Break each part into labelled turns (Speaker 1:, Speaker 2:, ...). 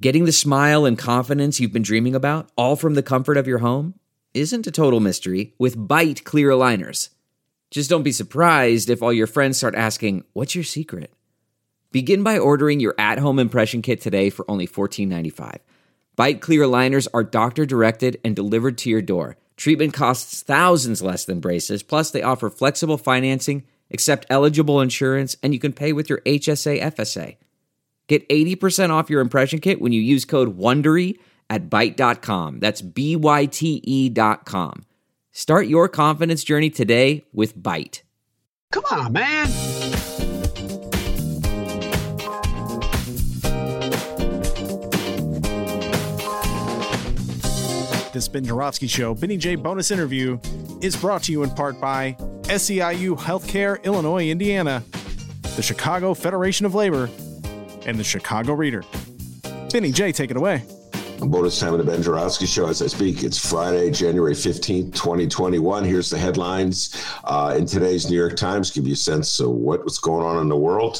Speaker 1: Getting the smile and confidence you've been dreaming about, all from the comfort of your home, isn't a total mystery with Byte clear aligners. Just don't be surprised if all your friends start asking, "What's your secret?" Begin by ordering your at-home impression kit today for only $14.95. Byte clear aligners are doctor-directed and delivered to your door. Treatment costs thousands less than braces, plus they offer flexible financing, accept eligible insurance, and you can pay with your HSA FSA. Get 80% off your impression kit when you use code WONDERY at Byte.com. That's BYTE.com. Start your confidence journey today with Byte.
Speaker 2: Come on, man.
Speaker 3: This Ben Joravsky Show, Benny J bonus interview, is brought to you in part by SEIU Healthcare, Illinois, Indiana, the Chicago Federation of Labor, and the Chicago Reader. Benny J, take it away.
Speaker 4: Bonus time of the Ben Joravsky Show as I speak. It's Friday, January 15th, 2021. Here's the headlines in today's New York Times. Give you a sense of what's going on in the world.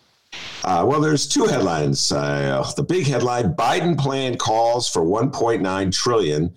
Speaker 4: Well, there's two headlines. The big headline, Biden plan calls for $1.9 trillion.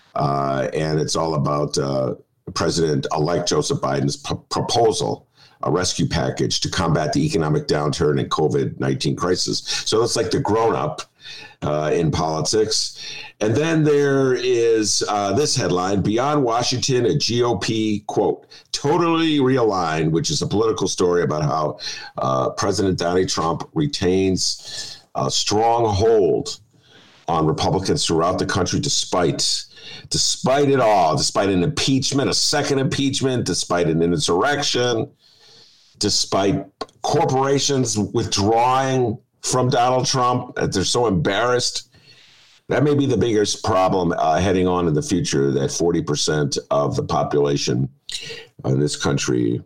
Speaker 4: And it's all about President-elect Joseph Biden's proposal, a rescue package to combat the economic downturn and COVID-19 crisis. So it's like the grown-up in politics. And then there is this headline, Beyond Washington, a GOP, quote, totally realigned, which is a political story about how President Donald Trump retains a strong hold on Republicans throughout the country despite it all, despite an impeachment, a second impeachment, despite an insurrection, despite corporations withdrawing from Donald Trump. They're so embarrassed. That may be the biggest problem heading on in the future, that 40% of the population in this country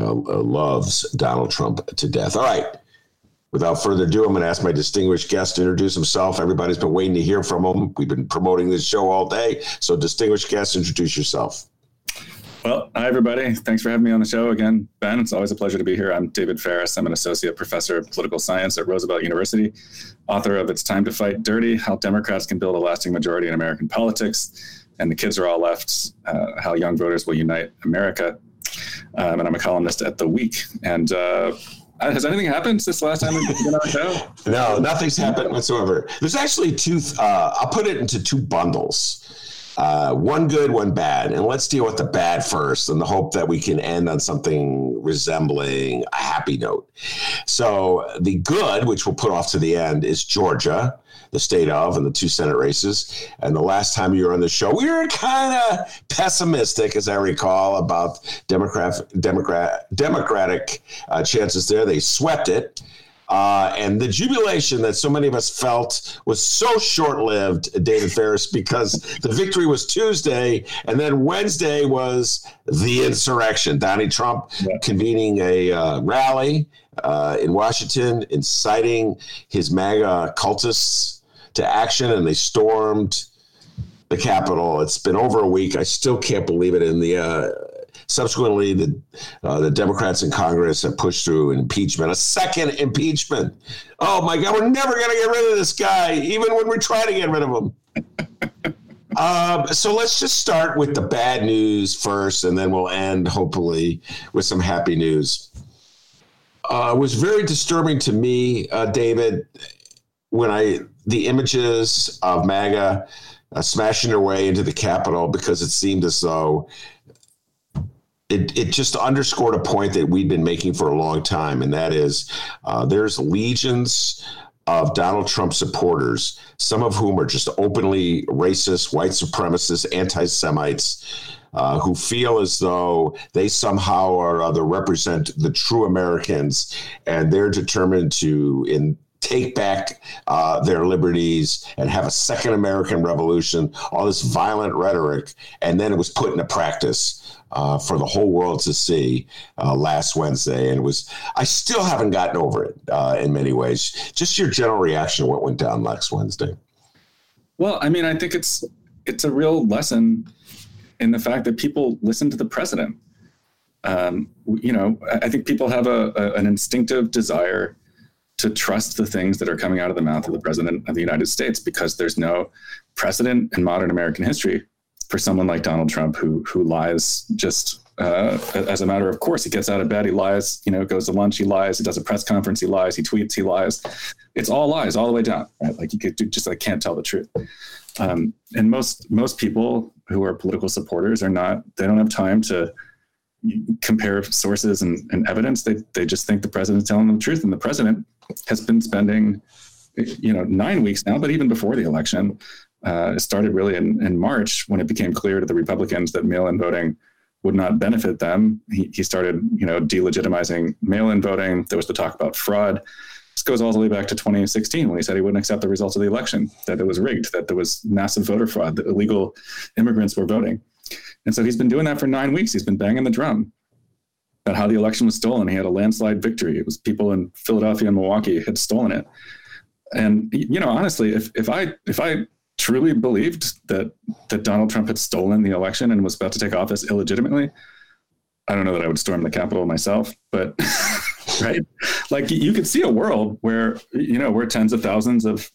Speaker 4: loves Donald Trump to death. All right. Without further ado, I'm going to ask my distinguished guest to introduce himself. Everybody's been waiting to hear from him. We've been promoting this show all day. So, distinguished guest, introduce yourself.
Speaker 5: Well, hi, everybody. Thanks for having me on the show again, Ben. It's always a pleasure to be here. I'm David Ferris. I'm an associate professor of political science at Roosevelt University, author of It's Time to Fight Dirty, How Democrats Can Build a Lasting Majority in American Politics, and The Kids Are All Left, How Young Voters Will Unite America. And I'm a columnist at The Week. And has anything happened since the last time we've been on the show?
Speaker 4: No, nothing's happened whatsoever. There's actually two, I'll put it into two bundles. One good, one bad. And let's deal with the bad first in the hope that we can end on something resembling a happy note. So the good, which we'll put off to the end, is Georgia, the state of, and the two Senate races. And the last time you were on the show, we were kind of pessimistic, as I recall, about Democratic chances there. They swept it. And the jubilation that so many of us felt was so short-lived, David Ferris, because the victory was Tuesday, and then Wednesday was the insurrection. Donald Trump convening a rally in Washington, inciting his MAGA cultists to action, and they stormed the Capitol. It's been over a week. I still can't believe it. And subsequently, the Democrats in Congress have pushed through an impeachment, a second impeachment. Oh, my God, we're never going to get rid of this guy, even when we try to get rid of him. So let's just start with the bad news first, and then we'll end, hopefully, with some happy news. It was very disturbing to me, David, when the images of MAGA smashing their way into the Capitol, because it seemed as though it just underscored a point that we've been making for a long time, and that is there's legions of Donald Trump supporters, some of whom are just openly racist, white supremacists, anti-Semites, who feel as though they somehow or other represent the true Americans, and they're determined to take back their liberties and have a second American revolution, all this violent rhetoric, and then it was put into practice for the whole world to see last Wednesday. And I still haven't gotten over it in many ways. Just your general reaction to what went down last Wednesday.
Speaker 5: Well, I mean, I think it's a real lesson in the fact that people listen to the president. I think people have an instinctive desire to trust the things that are coming out of the mouth of the president of the United States, because there's no precedent in modern American history for someone like Donald Trump who lies just as a matter of course. He gets out of bed, he lies, goes to lunch, he lies, he does a press conference, he lies, he tweets, he lies. It's all lies all the way down, right? Like you could just like can't tell the truth. And most people who are political supporters they don't have time to compare sources and evidence. They just think the president's telling them the truth. And the president has been spending, 9 weeks now, but even before the election, it started really in March when it became clear to the Republicans that mail-in voting would not benefit them. He started, delegitimizing mail-in voting. There was the talk about fraud. This goes all the way back to 2016 when he said he wouldn't accept the results of the election, that it was rigged, that there was massive voter fraud, that illegal immigrants were voting. And so he's been doing that for 9 weeks. He's been banging the drum about how the election was stolen. He had a landslide victory. It was people in Philadelphia and Milwaukee had stolen it. And, honestly, if I truly believed that Donald Trump had stolen the election and was about to take office illegitimately, I don't know that I would storm the Capitol myself, but right. Like you could see a world where, where tens of thousands of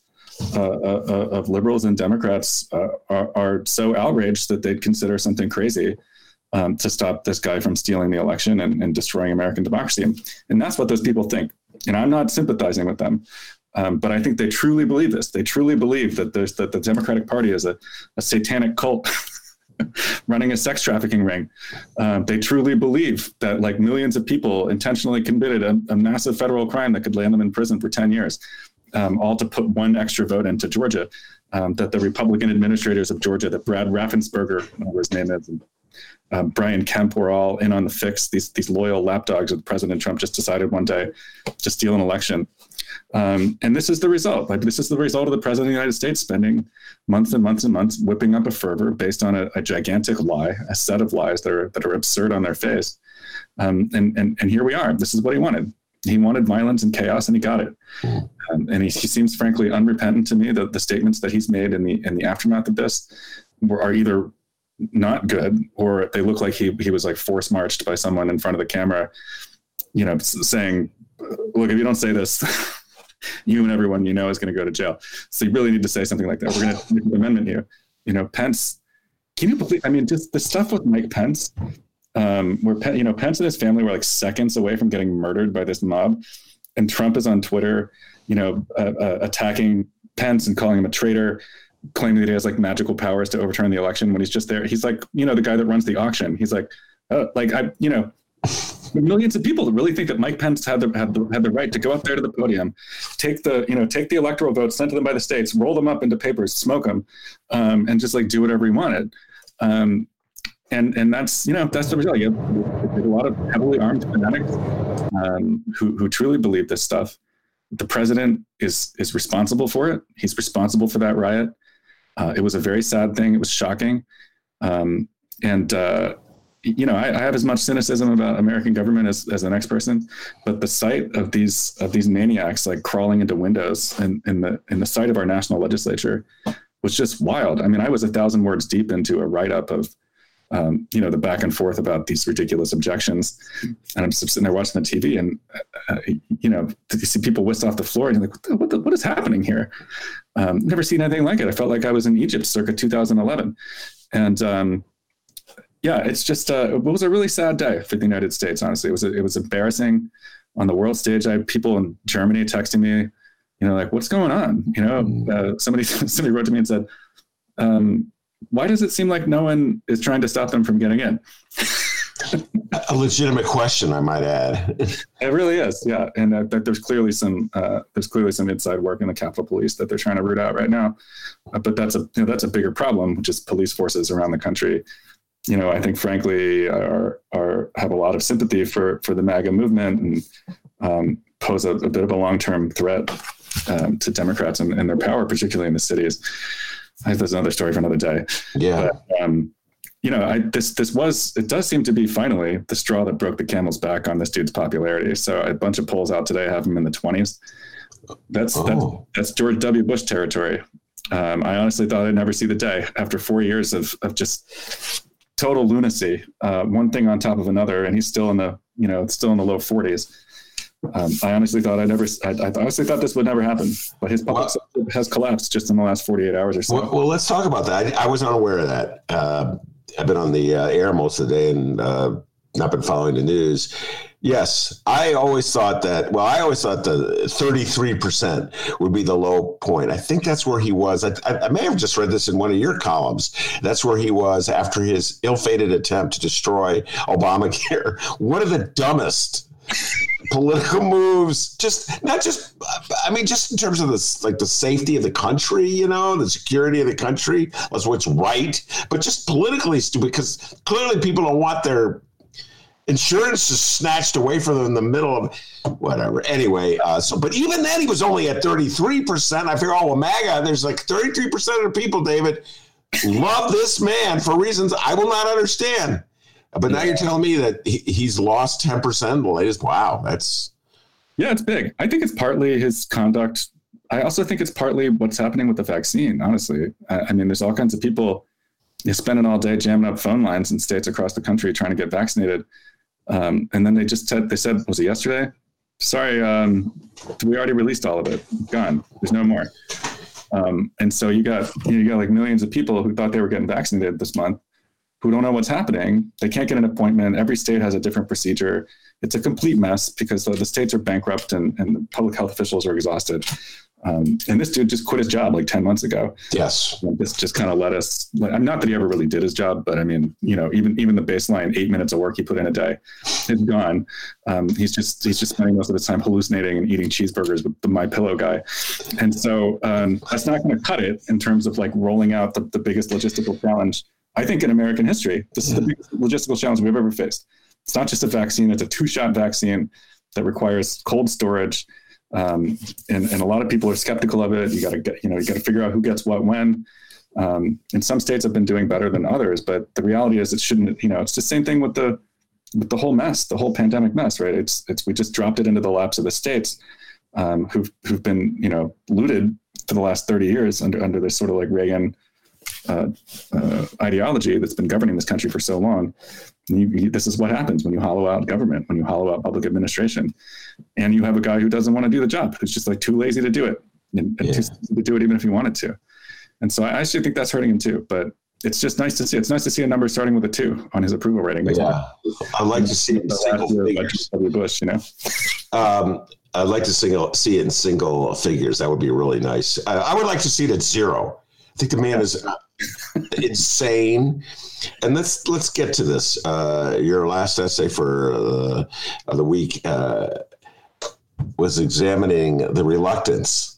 Speaker 5: liberals and Democrats are so outraged that they'd consider something crazy to stop this guy from stealing the election and destroying American democracy. And that's what those people think. And I'm not sympathizing with them. But I think they truly believe this. They truly believe that the Democratic Party is a satanic cult running a sex trafficking ring. They truly believe that like millions of people intentionally committed a massive federal crime that could land them in prison for 10 years, all to put one extra vote into Georgia, that the Republican administrators of Georgia, that Brad Raffensperger, whatever his name is, and Brian Kemp were all in on the fix. These loyal lapdogs of President Trump just decided one day to steal an election. And this is the result. Like this is the result of the president of the United States spending months and months and months whipping up a fervor based on a gigantic lie, a set of lies that are absurd on their face. And here we are. This is what he wanted. He wanted violence and chaos, and he got it. And he seems frankly unrepentant to me. The statements that he's made in the aftermath of this are either not good, or they look like he was like force marched by someone in front of the camera, saying, look, if you don't say this, you and everyone is going to go to jail. So you really need to say something like that. We're going to make an amendment here. Pence, can you believe, just the stuff with Mike Pence, where Pence and his family were like seconds away from getting murdered by this mob. And Trump is on Twitter, attacking Pence and calling him a traitor, claiming that he has like magical powers to overturn the election when he's just there. He's like, the guy that runs the auction. He's like, millions of people that really think that Mike Pence had the right to go up there to the podium, take the electoral votes sent to them by the states, roll them up into papers, smoke them, and just like do whatever he wanted. And that's the result. You have a lot of heavily armed fanatics who truly believe this stuff. The president is responsible for it. He's responsible for that riot. It was a very sad thing. It was shocking. I have as much cynicism about American government as the next person, but the sight of these maniacs like crawling into windows in the sight of our national legislature was just wild. I was 1,000 words deep into a write-up of the back and forth about these ridiculous objections, and I'm sitting there watching the TV, and you see people whisked off the floor, and you're like, what is happening here? Never seen anything like it. I felt like I was in Egypt circa 2011, and it's just it was a really sad day for the United States. Honestly, it was embarrassing on the world stage. I had people in Germany texting me, like, what's going on? Somebody wrote to me and said, why does it seem like no one is trying to stop them from getting in?
Speaker 4: A legitimate question, I might add.
Speaker 5: It really is, yeah. And there's clearly some inside work in the Capitol Police that they're trying to root out right now. But that's a bigger problem, which is police forces around the country. I think, frankly, have a lot of sympathy for the MAGA movement and pose a bit of a long-term threat to Democrats and their power, particularly in the cities. That's another story for another day.
Speaker 4: Yeah.
Speaker 5: But, it does seem to be finally the straw that broke the camel's back on this dude's popularity. So a bunch of polls out today have him in the 20s. That's George W. Bush territory. I honestly thought I'd never see the day after 4 years of just total lunacy, one thing on top of another, and he's still in the low 40s. I honestly thought I honestly thought this would never happen, but his public sector has collapsed just in the last 48 hours or so.
Speaker 4: Well, let's talk about that. I was unaware of that. I've been on the air most of the day and not been following the news. Yes, I always thought the 33% would be the low point. I think that's where he was. I may have just read this in one of your columns. That's where he was after his ill-fated attempt to destroy Obamacare. One of the dumbest political moves, just in terms of this, like the safety of the country, the security of the country, that's what's right, but just politically stupid, because clearly people don't want their insurance is snatched away from them in the middle of whatever. Anyway, but even then he was only at 33%. I figure, MAGA, there's like 33% of the people, David, love this man for reasons I will not understand. But now you're telling me that he's lost 10% in the latest. Wow, it's big. I think it's partly his conduct. I also think it's partly what's happening with the vaccine, honestly. I mean, there's all kinds of people spending all day jamming up phone lines in states across the country trying to get vaccinated. And then they said, was it yesterday? Sorry, we already released all of it. Gone. There's no more. And so you got like millions of people who thought they were getting vaccinated this month who don't know what's happening. They can't get an appointment. Every state has a different procedure. It's a complete mess because the states are bankrupt and the public health officials are exhausted. And this dude just quit his job like 10 months ago. Yes.
Speaker 5: This just kind of let us, not that he ever really did his job, but I mean, even the baseline 8 minutes of work he put in a day is gone. He's just spending most of his time hallucinating and eating cheeseburgers with the MyPillow guy. And so that's not going to cut it in terms of like rolling out the biggest logistical challenge, I think, in American history. This is the biggest logistical challenge we've ever faced. It's not just a vaccine. It's a 2-shot vaccine that requires cold storage. And a lot of people are skeptical of it. You got to figure out who gets what when. And some states have been doing better than others, but the reality is it shouldn't. It's the same thing with the whole mess, the whole pandemic mess, right? It's we just dropped it into the laps of the states who've been looted for the last 30 years under this sort of like Reagan ideology that's been governing this country for so long. This is what happens when you hollow out government, when you hollow out public administration, and you have a guy who doesn't want to do the job, who's just like too lazy to do it, and too lazy to do it even if he wanted to. And so I actually think that's hurting him too. But it's just nice to see. It's nice to see a number starting with a 2 on his approval rating.
Speaker 4: Yeah, I'd like to see it in single figures.
Speaker 5: Bush,
Speaker 4: I'd like to see it in single figures. That would be really nice. I would like to see it at 0. I think the man is insane. And let's get to this. Your last essay for the week was examining the reluctance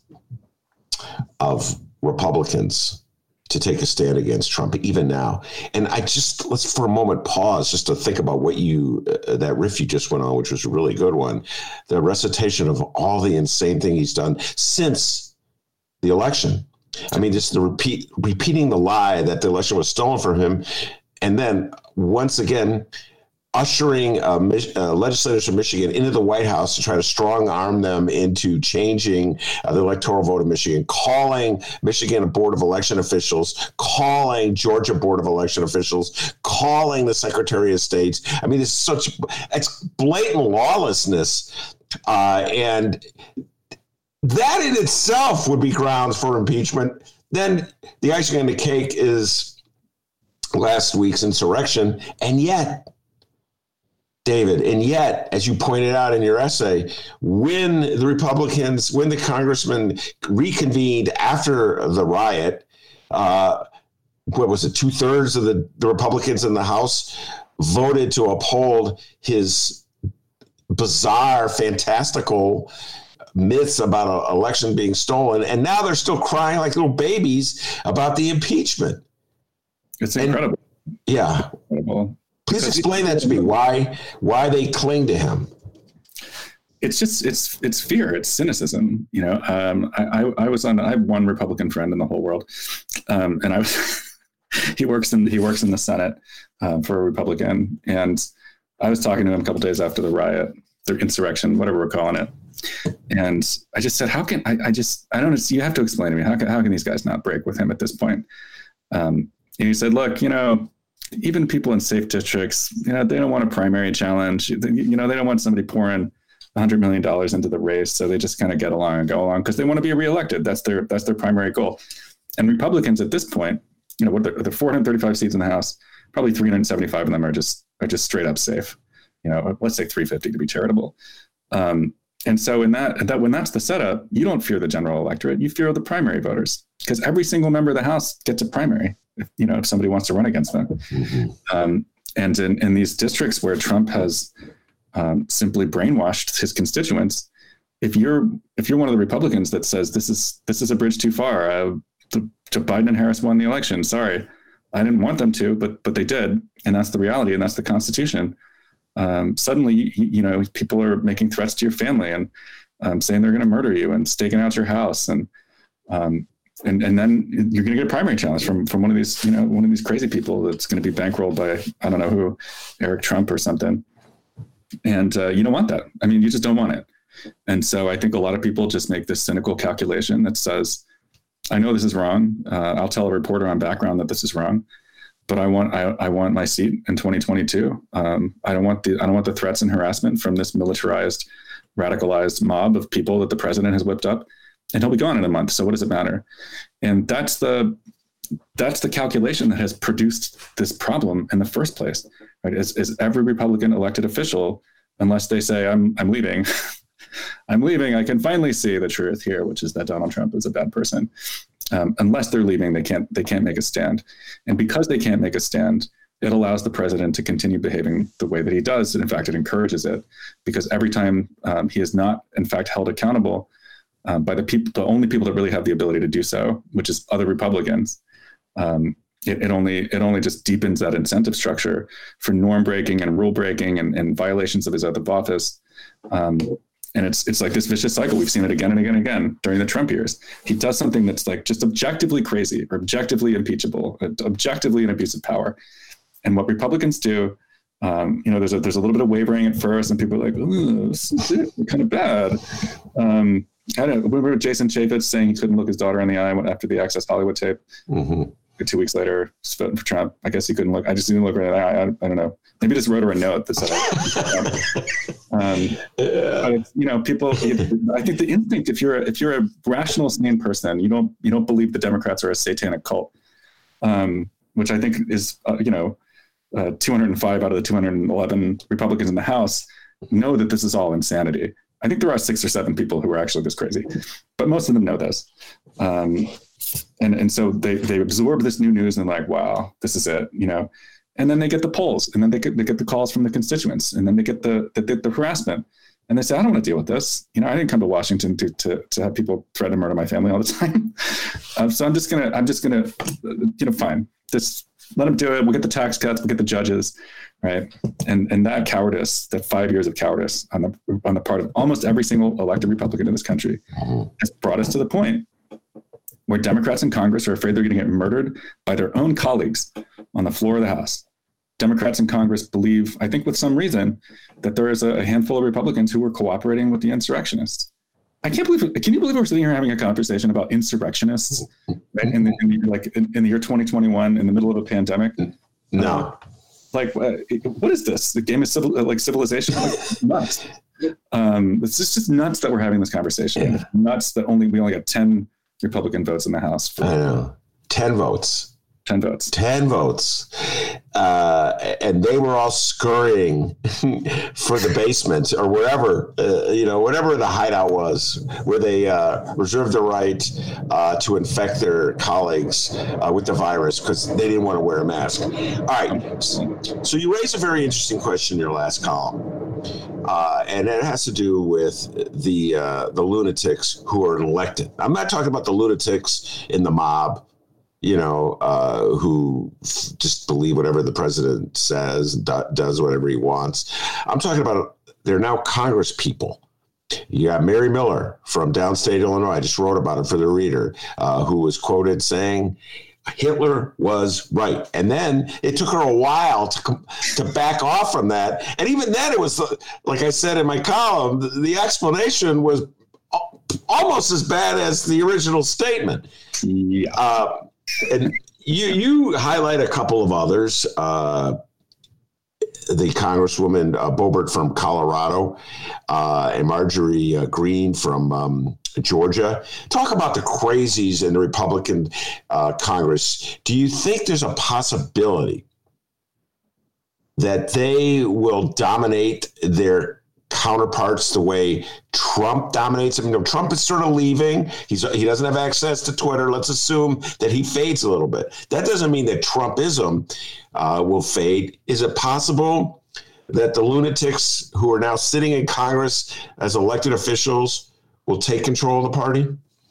Speaker 4: of Republicans to take a stand against Trump, even now. And let's for a moment pause just to think about what that riff you just went on, which was a really good one. The recitation of all the insane thing he's done since the election. I mean, just repeating the lie that the election was stolen from him, and then once again ushering legislators from Michigan into the White House to try to strong arm them into changing the electoral vote of Michigan, calling Michigan Board of Election officials, calling Georgia Board of Election officials, calling the Secretary of State. I mean, it's blatant lawlessness, and that in itself would be grounds for impeachment. Then the icing on the cake is last week's insurrection. And yet, David, as you pointed out in your essay, when the congressmen reconvened after the riot, what was it, 2/3 of the Republicans in the House voted to uphold his bizarre, fantastical myths about an election being stolen, and now they're still crying like little babies about the impeachment.
Speaker 5: It's incredible.
Speaker 4: Yeah.
Speaker 5: Incredible.
Speaker 4: Please explain that to me. Why they cling to him?
Speaker 5: It's just it's fear. It's cynicism. I have one Republican friend in the whole world, and I was he works in the Senate for a Republican, and I was talking to him a couple days after the riot, the insurrection, whatever we're calling it. And I just said, how can I don't know. You have to explain to me, how can these guys not break with him at this point? And he said, look, even people in safe districts, they don't want a primary challenge. They don't want somebody pouring $100 million into the race. So they just kind of get along and go along because they want to be reelected. That's their primary goal. And Republicans at this point, you know, what the 435 seats in the House, probably 375 of them are just straight up safe. You know, let's say 350 to be charitable. And so when that's the setup, you don't fear the general electorate, you fear the primary voters, because every single member of the House gets a primary, if somebody wants to run against them. Mm-hmm. And in these districts where Trump has simply brainwashed his constituents, if you're one of the Republicans that says this is a bridge too far, Biden and Harris won the election. Sorry, I didn't want them to, but they did, and that's the reality, and that's the Constitution. Suddenly, people are making threats to your family and saying they're going to murder you and staking out your house, and then you're going to get a primary challenge from one of these crazy people that's going to be bankrolled by I don't know who, Eric Trump or something, and you don't want that. I mean, you just don't want it. And so I think a lot of people just make this cynical calculation that says, I know this is wrong. I'll tell a reporter on background that this is wrong, but I want my seat in 2022. I don't want the threats and harassment from this militarized, radicalized mob of people that the president has whipped up, and he'll be gone in a month. So what does it matter? And that's the calculation that has produced this problem in the first place, right? Is every Republican elected official, unless they say I'm leaving, I'm leaving, I can finally see the truth here, which is that Donald Trump is a bad person. Unless they're leaving, they can't make a stand. And because they can't make a stand, it allows the president to continue behaving the way that he does. And in fact, it encourages it, because every time he is not, in fact, held accountable by the only people that really have the ability to do so, which is other Republicans, it only just deepens that incentive structure for norm breaking and rule breaking and violations of his oath of office. And it's like this vicious cycle. We've seen it again and again and again during the Trump years. He does something that's like just objectively crazy or objectively impeachable, objectively an abuse of power. And what Republicans do, there's a little bit of wavering at first, and people are like, "Ooh, this is kind of bad." I remember Jason Chaffetz saying he couldn't look his daughter in the eye after the Access Hollywood tape. Mm-hmm. 2 weeks later, just voting for Trump. I guess he couldn't look. I just didn't look her in the eye. I don't know. Maybe just wrote her a note that said, people. I think the instinct, if you're a rational, sane person, you don't believe the Democrats are a satanic cult, which I think is 205 out of the 211 Republicans in the House know that this is all insanity. I think there are 6 or 7 people who are actually this crazy, but most of them know this. And so they absorb this new news and like, wow, this is it, and then they get the polls, and then they get the calls from the constituents, and then they get the harassment, and they say, I don't want to deal with this. I didn't come to Washington to have people threaten to murder my family all the time. So I'm just gonna, fine, just let them do it. We'll get the tax cuts, we'll get the judges, right? And that cowardice, that 5 years of cowardice on the part of almost every single elected Republican in this country, has brought us to the point where Democrats in Congress are afraid they're going to get murdered by their own colleagues on the floor of the House. Democrats in Congress believe, I think with some reason, that there is a handful of Republicans who were cooperating with the insurrectionists. Can you believe we're sitting here having a conversation about insurrectionists in the year 2021 in the middle of a pandemic?
Speaker 4: No.
Speaker 5: What is this? The game of civilization? Nuts. It's just nuts that we're having this conversation. Yeah. Nuts that we only got 10 Republican votes in the House.
Speaker 4: I know. 10 votes.
Speaker 5: 10 votes.
Speaker 4: 10 votes. And they were all scurrying for the basement or wherever, whatever the hideout was, where they reserved the right to infect their colleagues with the virus because they didn't want to wear a mask. All right. So you raised a very interesting question in your last column. And it has to do with the lunatics who are elected. I'm not talking about the lunatics in the mob, who just believe whatever the president says, does whatever he wants. I'm talking about they're now Congress people. You got Mary Miller from downstate Illinois. I just wrote about it for the Reader, who was quoted saying, Hitler was right. And then it took her a while to back off from that. And even then it was, like I said in my column, the explanation was almost as bad as the original statement. Yeah. And you highlight a couple of others. the Congresswoman Boebert from Colorado and Marjorie Greene from Georgia. Talk about the crazies in the Republican Congress. Do you think there's a possibility that they will dominate their counterparts the way Trump dominates them? You know, Trump is sort of leaving. He doesn't have access to Twitter. Let's assume that he fades a little bit. That doesn't mean that Trumpism will fade. Is it possible that the lunatics who are now sitting in Congress as elected officials will take control of the party?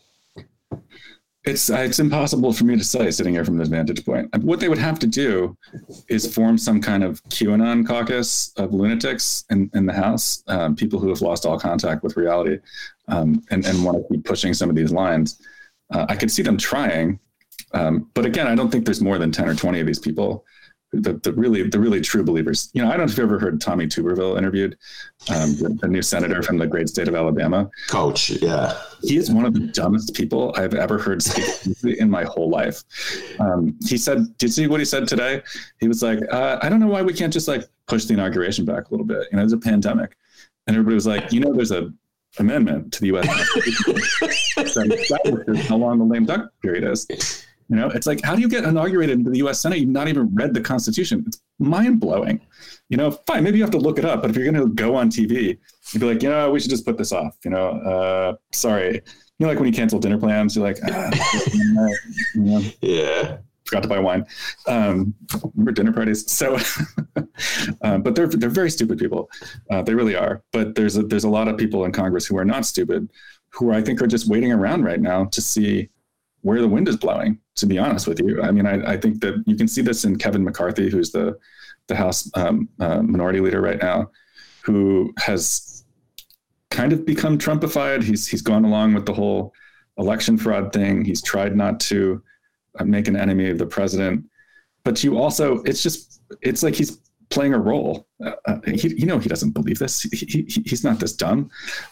Speaker 5: It's impossible for me to say sitting here from this vantage point. What they would have to do is form some kind of QAnon caucus of lunatics in the House, people who have lost all contact with reality and want to keep pushing some of these lines. I could see them trying, but again, I don't think there's more than 10 or 20 of these people. The really true believers. You know, I don't know if you've ever heard Tommy Tuberville interviewed, the new senator from the great state of Alabama.
Speaker 4: Coach, yeah.
Speaker 5: He is one of the dumbest people I've ever heard speak in my whole life. He said, did you see what he said today? He was like, I don't know why we can't just like push the inauguration back a little bit. You know, there's a pandemic. And everybody was like, you know, there's a amendment to the U.S. that establishes how long the lame duck period is. You know, it's like, how do you get inaugurated into the U.S. Senate? You've not even read the Constitution. It's mind blowing. You know, fine, maybe you have to look it up, but if you're going to go on TV, you'd be like, you know, we should just put this off. You know, sorry. You know, like when you cancel dinner plans, you're like, you know,
Speaker 4: yeah,
Speaker 5: forgot to buy wine. Remember dinner parties? So, but they're very stupid people. They really are. But there's a lot of people in Congress who are not stupid, who I think are just waiting around right now to see where the wind is blowing, to be honest with you. I mean, I think that you can see this in Kevin McCarthy, who's the House minority leader right now, who has kind of become Trumpified. He's gone along with the whole election fraud thing. He's tried not to make an enemy of the president. But you also, it's like he's playing a role. He doesn't believe this. He's not this dumb.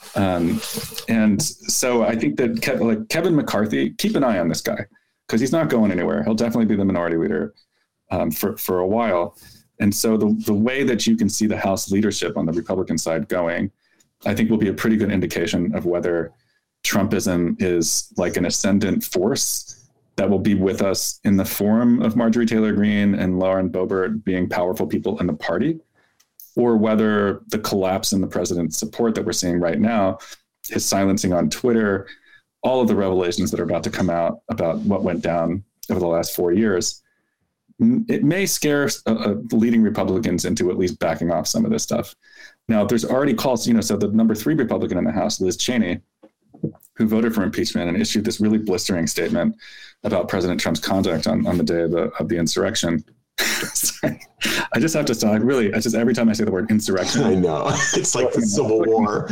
Speaker 5: And so I think that Kevin McCarthy, keep an eye on this guy because he's not going anywhere. He'll definitely be the minority leader for a while. And so the way that you can see the House leadership on the Republican side going, I think will be a pretty good indication of whether Trumpism is like an ascendant force that will be with us in the form of Marjorie Taylor Greene and Lauren Boebert being powerful people in the party, or whether the collapse in the president's support that we're seeing right now, his silencing on Twitter, all of the revelations that are about to come out about what went down over the last 4 years, it may scare the leading Republicans into at least backing off some of this stuff. Now, there's already calls, so the number 3 Republican in the House, Liz Cheney, who voted for impeachment and issued this really blistering statement about President Trump's conduct on the day of the insurrection. I just have to stop. Every time I say the word insurrection,
Speaker 4: I know it's like the Civil War,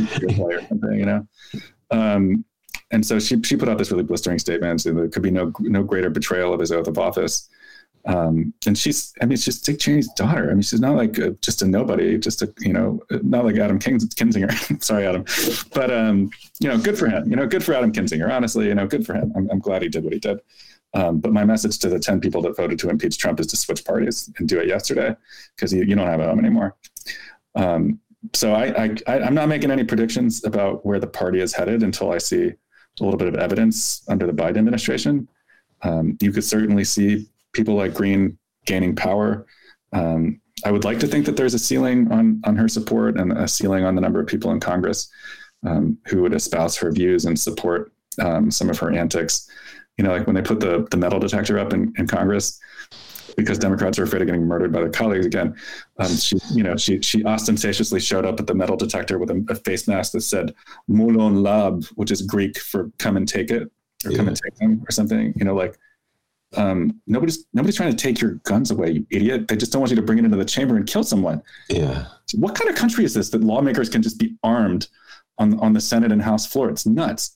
Speaker 5: and so she put out this really blistering statement. So there could be no greater betrayal of his oath of office. And she's Dick Cheney's daughter. I mean, she's not like just a nobody, not like Adam Kinzinger. Sorry, Adam, but good for him. Good for Adam Kinzinger. Honestly, good for him. I'm glad he did what he did. But my message to the 10 people that voted to impeach Trump is to switch parties and do it yesterday, because you don't have a home anymore. So I'm not making any predictions about where the party is headed until I see a little bit of evidence under the Biden administration. You could certainly see people like Greene gaining power. I would like to think that there's a ceiling on her support and a ceiling on the number of people in Congress who would espouse her views and support some of her antics. Like when they put the metal detector up in Congress, because Democrats are afraid of getting murdered by their colleagues again. She ostentatiously showed up at the metal detector with a face mask that said "Moulon Lab," which is Greek for "come and take it" or "come and take them" or something. Nobody's trying to take your guns away, you idiot. They just don't want you to bring it into the chamber and kill someone.
Speaker 4: Yeah.
Speaker 5: So what kind of country is this that lawmakers can just be armed on the Senate and House floor? It's nuts.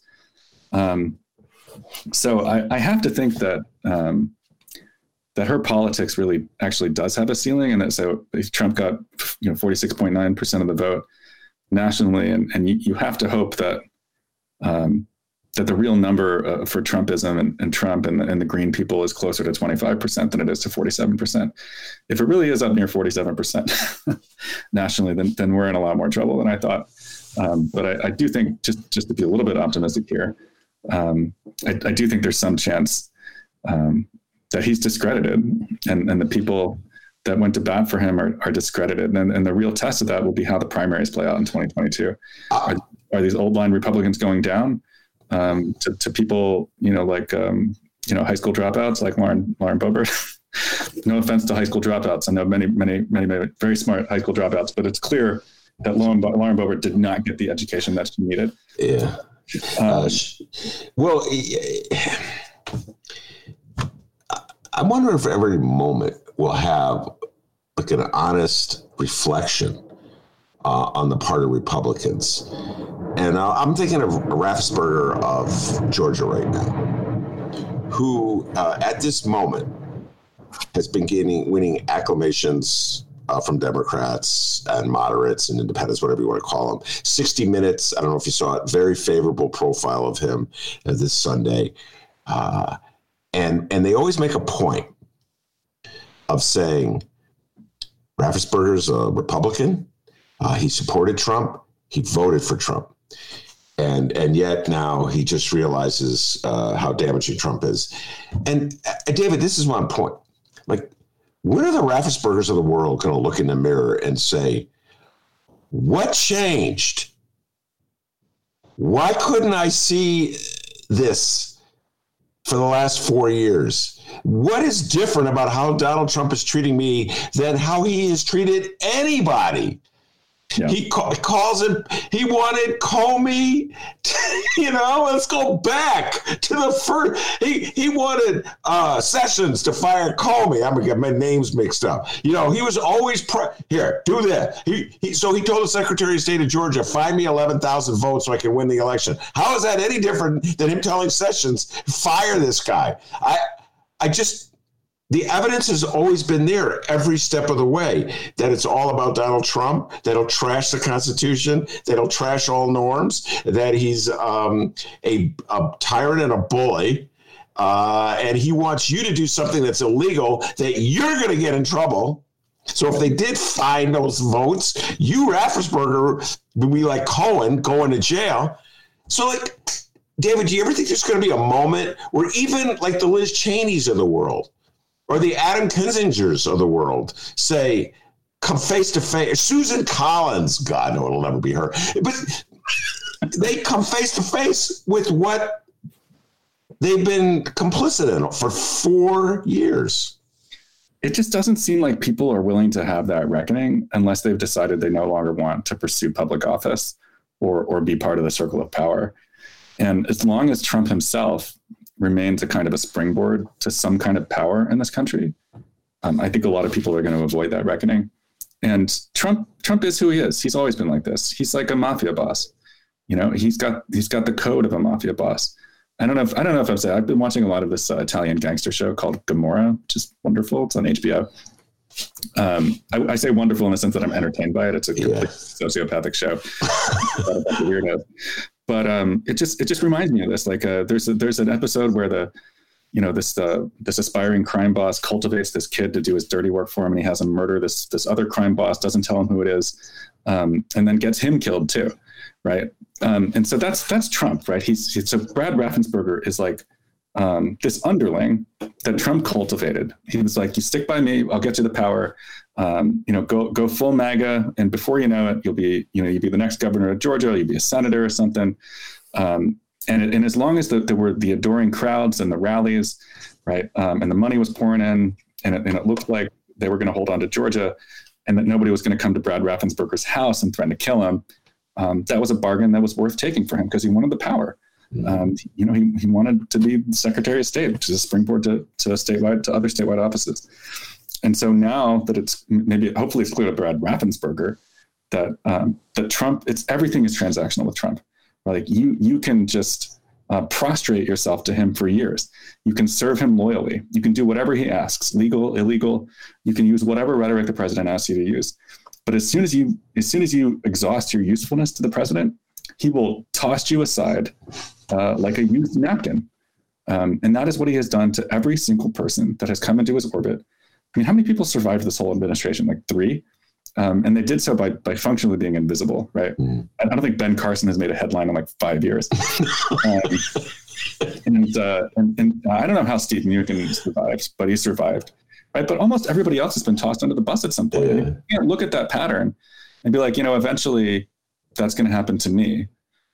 Speaker 5: So I have to think that that her politics really actually does have a ceiling, and that so if Trump got 46.9% of the vote nationally, and you have to hope that the real number for Trumpism and Trump and the Green people is closer to 25% than it is to 47%. If it really is up near 47% nationally, then we're in a lot more trouble than I thought. But I do think, just to be a little bit optimistic here, I do think there's some chance that he's discredited, and the people that went to bat for him are discredited. And the real test of that will be how the primaries play out in 2022. Are these old line Republicans going down to people, like high school dropouts like Lauren Boebert? No offense to high school dropouts. I know many very smart high school dropouts, but it's clear that Lauren Boebert did not get the education that she needed.
Speaker 4: Yeah. I wonder if every moment we'll have like an honest reflection on the part of Republicans. And I'm thinking of Raffensperger of Georgia right now, who at this moment has been winning acclamations from Democrats and moderates and independents, whatever you want to call them. 60 Minutes, I don't know if you saw it, very favorable profile of him this Sunday. And they always make a point of saying Raffensperger's a Republican. He supported Trump. He voted for Trump. And yet now he just realizes how damaging Trump is. And David, this is one point. Like, when are the Raffenspergers of the world going to look in the mirror and say, what changed? Why couldn't I see this for the last 4 years? What is different about how Donald Trump is treating me than how he has treated anybody? Yeah. He calls it, he wanted Comey, let's go back to the first, he wanted Sessions to fire Comey. I'm going to get my names mixed up. He was always, here, do that. So he told the Secretary of State of Georgia, find me 11,000 votes so I can win the election. How is that any different than him telling Sessions, fire this guy? The evidence has always been there every step of the way that it's all about Donald Trump, that he'll trash the Constitution, that he'll trash all norms, that he's a tyrant and a bully, and he wants you to do something that's illegal, that you're going to get in trouble. So if they did find those votes, you, Raffensperger, would be like Cohen going to jail. So, David, do you ever think there's going to be a moment where even like the Liz Cheneys of the world, or the Adam Kinzingers of the world say, come face to face, Susan Collins, God, no, it'll never be her, but they come face to face with what they've been complicit in for 4 years.
Speaker 5: It just doesn't seem like people are willing to have that reckoning unless they've decided they no longer want to pursue public office or be part of the circle of power. And as long as Trump himself remains a kind of a springboard to some kind of power in this country, I think a lot of people are going to avoid that reckoning. And Trump is who he is. He's always been like this. He's like a mafia boss. He's got the code of a mafia boss. I don't know if I've said, I've been watching a lot of this Italian gangster show called Gomorrah, which is wonderful. It's on HBO. I say wonderful in the sense that I'm entertained by it. It's a complete sociopathic show. About the weirdo. But it just reminds me of this. Like there's an episode where this aspiring crime boss cultivates this kid to do his dirty work for him, and he has him murder this other crime boss, doesn't tell him who it is, and then gets him killed too, right? And so that's Trump, right? So Brad Raffensperger is like this underling that Trump cultivated. He was like, you stick by me, I'll get you the power. Go full MAGA, and before you know it, you'll be the next governor of Georgia, you'll be a senator or something. And as long as there were the adoring crowds and the rallies, right, and the money was pouring in, and it looked like they were going to hold on to Georgia, and that nobody was going to come to Brad Raffensperger's house and threaten to kill him, that was a bargain that was worth taking for him because he wanted the power. He wanted to be Secretary of State, which is a springboard to other statewide offices. And so now that it's hopefully it's clear to Brad Raffensperger that Trump, everything is transactional with Trump. Like you can just prostrate yourself to him for years. You can serve him loyally. You can do whatever he asks, legal, illegal. You can use whatever rhetoric the president asks you to use. But as soon as you exhaust your usefulness to the president, he will toss you aside like a used napkin. And that is what he has done to every single person that has come into his orbit. I mean, how many people survived this whole administration? Like 3? And they did so by functionally being invisible, right? I don't think Ben Carson has made a headline in like 5 years. And I don't know how Steve Mnuchin survived, but he survived, right? But almost everybody else has been tossed under the bus at some point. Yeah. You can't look at that pattern and be like, eventually that's going to happen to me.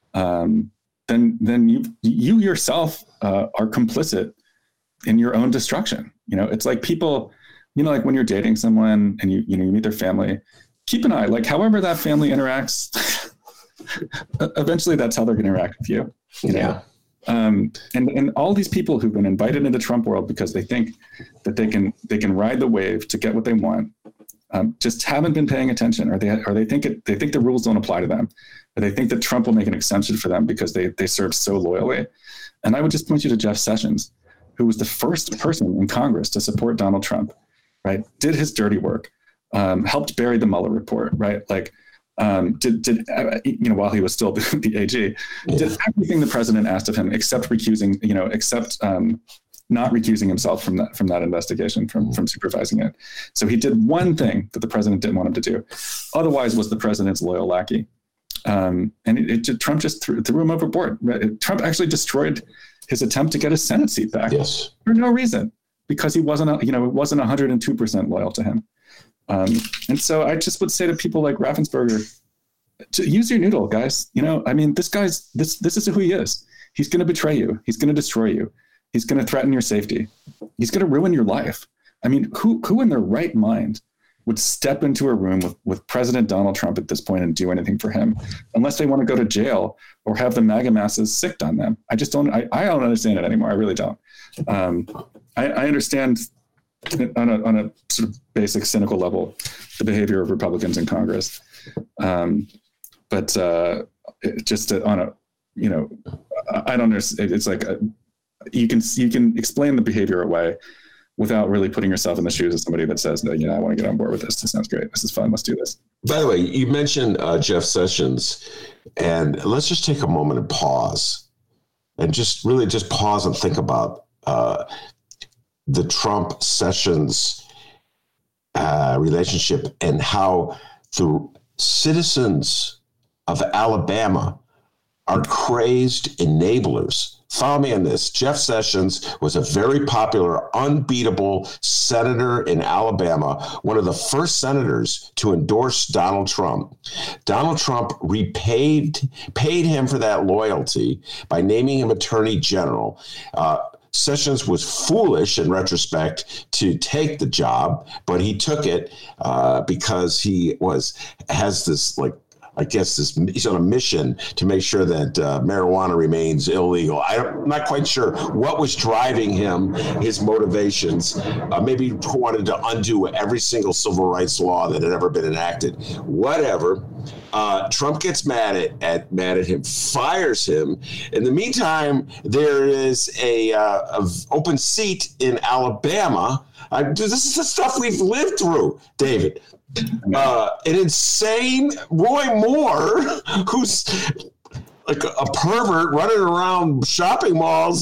Speaker 5: Then you yourself are complicit in your own destruction. It's like people, like when you're dating someone and you meet their family, keep an eye, like however that family interacts, eventually that's how they're going to interact with you.
Speaker 4: Yeah.
Speaker 5: And all these people who've been invited into Trump world because they think that they can ride the wave to get what they want, just haven't been paying attention, or they think the rules don't apply to them, or they think that Trump will make an exemption for them because they served so loyally. And I would just point you to Jeff Sessions, who was the first person in Congress to support Donald Trump, right? Did his dirty work, helped bury the Mueller report, right? Like, did while he was still the AG, did everything the president asked of him, except not recusing himself from that investigation, from supervising it. So he did one thing that the president didn't want him to do. Otherwise, was the president's loyal lackey. And Trump just threw him overboard. Trump actually destroyed his attempt to get a Senate seat back for no reason, because he wasn't 102% loyal to him. And so I just would say to people like Raffensperger, to use your noodle, guys. This guy's this is who he is. He's going to betray you. He's going to destroy you. He's going to threaten your safety. He's going to ruin your life. I mean, who in their right mind would step into a room with President Donald Trump at this point and do anything for him, unless they want to go to jail or have the MAGA masses sicked on them? I just don't. I don't understand it anymore. I really don't. I understand on a sort of basic cynical level the behavior of Republicans in Congress, but just on a I don't understand. It's like you can explain the behavior away without really putting yourself in the shoes of somebody that says, no, I want to get on board with this. This sounds great. This is fun. Let's do this.
Speaker 4: By the way, you mentioned Jeff Sessions, and let's just take a moment and pause and just pause and think about the Trump-Sessions relationship and how the citizens of Alabama are crazed enablers. Follow me on this. Jeff Sessions was a very popular, unbeatable senator in Alabama, one of the first senators to endorse Donald Trump. Donald Trump paid him for that loyalty by naming him Attorney General. Sessions was foolish in retrospect to take the job, but he took it because he's on a mission to make sure that marijuana remains illegal. I'm not quite sure what was driving him, his motivations. Maybe he wanted to undo every single civil rights law that had ever been enacted. Whatever. Trump gets mad at him, fires him. In the meantime, there is a open seat in Alabama. This is the stuff we've lived through, David. An insane Roy Moore, who's like a pervert running around shopping malls.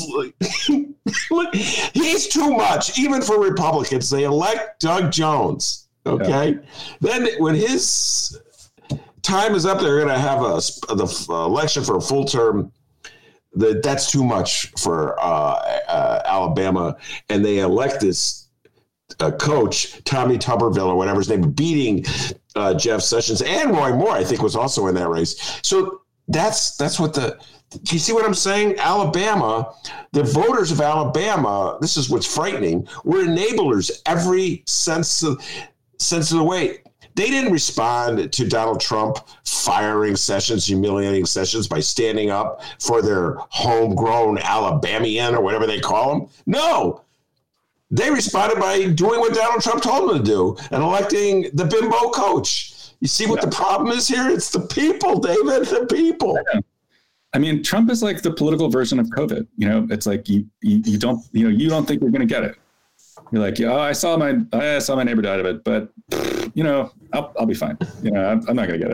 Speaker 4: He's too much, even for Republicans. They elect Doug Jones. Okay. Yeah. Then when his time is up, they're going to have the election for a full term. That's too much for Alabama. And they elect this coach, Tommy Tuberville or whatever his name, beating Jeff Sessions, and Roy Moore, I think, was also in that race. So that's what do you see what I'm saying? Alabama, the voters of Alabama, this is what's frightening. We're enablers every sense of the way. They didn't respond to Donald Trump firing Sessions, humiliating Sessions by standing up for their homegrown Alabamian or whatever they call them. No. They responded by doing what Donald Trump told them to do and electing the bimbo coach. You see what the problem is here? It's the people, David, the people.
Speaker 5: I mean, Trump is like the political version of COVID. It's like you don't think you're going to get it. You're like, I saw my neighbor died of it, but I'll be fine. I'm not going to get it.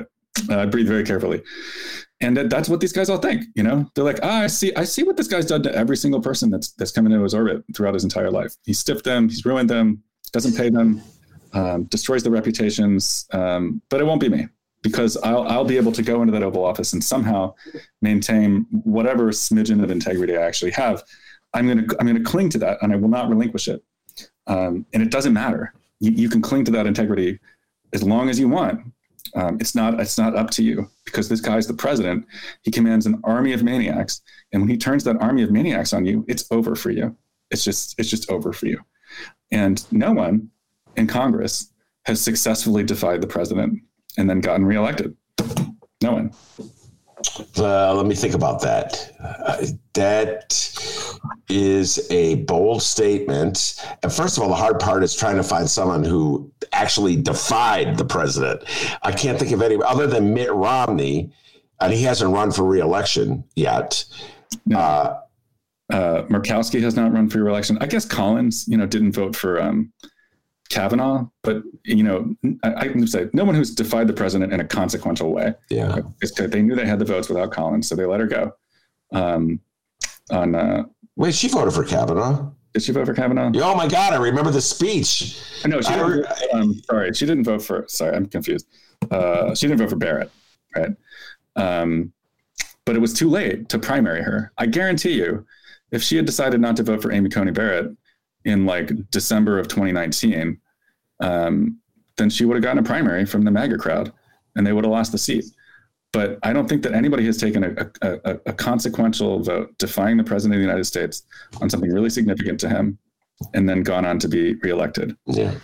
Speaker 5: breathe very carefully. And that's what these guys all think, you know. They're like, I see what this guy's done to every single person that's come into his orbit throughout his entire life. He's stiffed them, he's ruined them, doesn't pay them, destroys their reputations. But it won't be me, because I'll be able to go into that Oval Office and somehow maintain whatever smidgen of integrity I actually have. I'm gonna cling to that, and I will not relinquish it. And it doesn't matter. You can cling to that integrity as long as you want. It's not up to you, because this guy's the president. He commands an army of maniacs. And when he turns that army of maniacs on you, it's over for you. It's just over for you. And no one in Congress has successfully defied the president and then gotten reelected. No one.
Speaker 4: Let me think about that. That is a bold statement. And first of all, the hard part is trying to find someone who actually defied the president. I can't think of any other than Mitt Romney, and he hasn't run for re-election yet.
Speaker 5: No. Murkowski has not run for re-election. I guess Collins, didn't vote for Kavanaugh, but I can say no one who's defied the president in a consequential way.
Speaker 4: Yeah,
Speaker 5: they knew they had the votes without Collins, so they let her go.
Speaker 4: Wait, she voted for Kavanaugh?
Speaker 5: Did she vote for Kavanaugh?
Speaker 4: Oh my God, I remember the speech.
Speaker 5: No, she didn't. Sorry, she didn't vote for. Sorry, I'm confused. She didn't vote for Barrett, right? But it was too late to primary her. I guarantee you, if she had decided not to vote for Amy Coney Barrett in like December of 2019, then she would have gotten a primary from the MAGA crowd, and they would have lost the seat. But I don't think that anybody has taken a consequential vote defying the president of the United States on something really significant to him, and then gone on to be reelected.
Speaker 4: Yeah.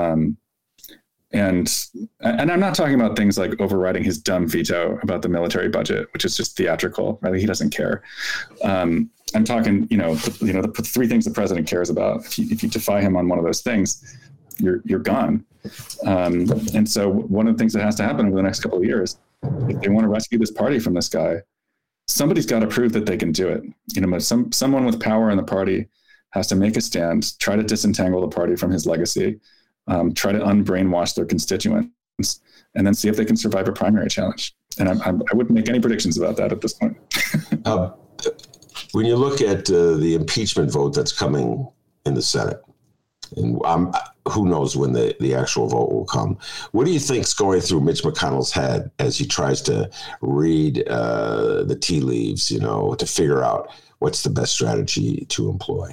Speaker 5: And I'm not talking about things like overriding his dumb veto about the military budget, which is just theatrical, right? He doesn't care. I'm talking, the three things the president cares about. If you defy him on one of those things, you're gone. And so one of the things that has to happen over the next couple of years, if they want to rescue this party from this guy, somebody's got to prove that they can do it. Someone with power in the party has to make a stand, try to disentangle the party from his legacy, try to unbrainwash their constituents, and then see if they can survive a primary challenge. And I wouldn't make any predictions about that at this point.
Speaker 4: When you look at the impeachment vote that's coming in the Senate, and who knows when the actual vote will come, what do you think's going through Mitch McConnell's head as he tries to read the tea leaves, to figure out what's the best strategy to employ?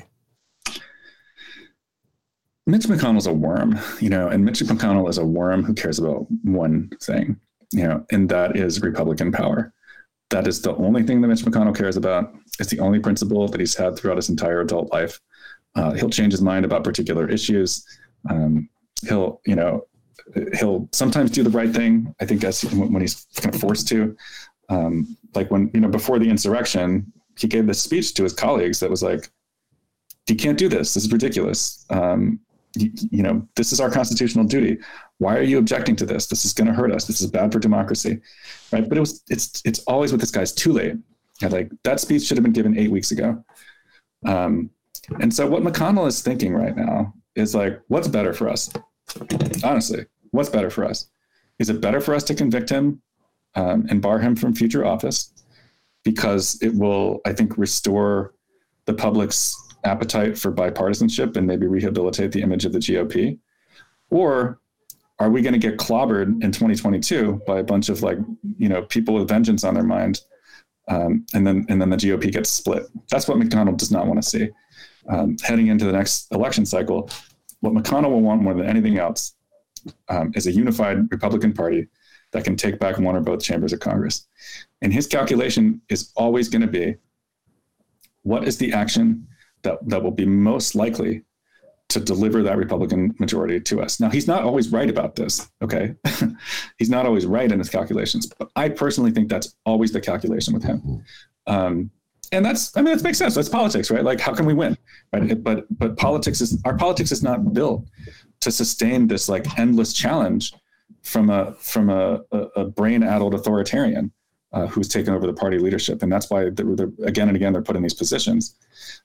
Speaker 5: Mitch McConnell's a worm, and Mitch McConnell is a worm who cares about one thing, and that is Republican power. That is the only thing that Mitch McConnell cares about. It's the only principle that he's had throughout his entire adult life. He'll change his mind about particular issues. He'll sometimes do the right thing, I think, when he's kind of forced to. Like when, before the insurrection, he gave this speech to his colleagues that was like, you can't do this. This is ridiculous. This is our constitutional duty. Why are you objecting to this? This is going to hurt us. This is bad for democracy, right? But it's always with this guy's too late. Like that speech should have been given 8 weeks ago. And so what McConnell is thinking right now is like, what's better for us? Honestly, what's better for us? Is it better for us to convict him and bar him from future office? Because it will, I think, restore the public's appetite for bipartisanship and maybe rehabilitate the image of the GOP? Or are we going to get clobbered in 2022 by a bunch of people with vengeance on their mind? And then the GOP gets split. That's what McConnell does not want to see. Heading into the next election cycle, what McConnell will want more than anything else is a unified Republican Party that can take back one or both chambers of Congress. And his calculation is always going to be, what is the action that will be most likely to deliver that Republican majority to us? Now, he's not always right about this, okay? He's not always right in his calculations, but I personally think that's always the calculation with him. And that makes sense. That's politics, right? Like, how can we win? Right? But our politics is not built to sustain this like endless challenge from a brain-addled authoritarian who's taken over the party leadership. And that's why they're again and again, they're put in these positions.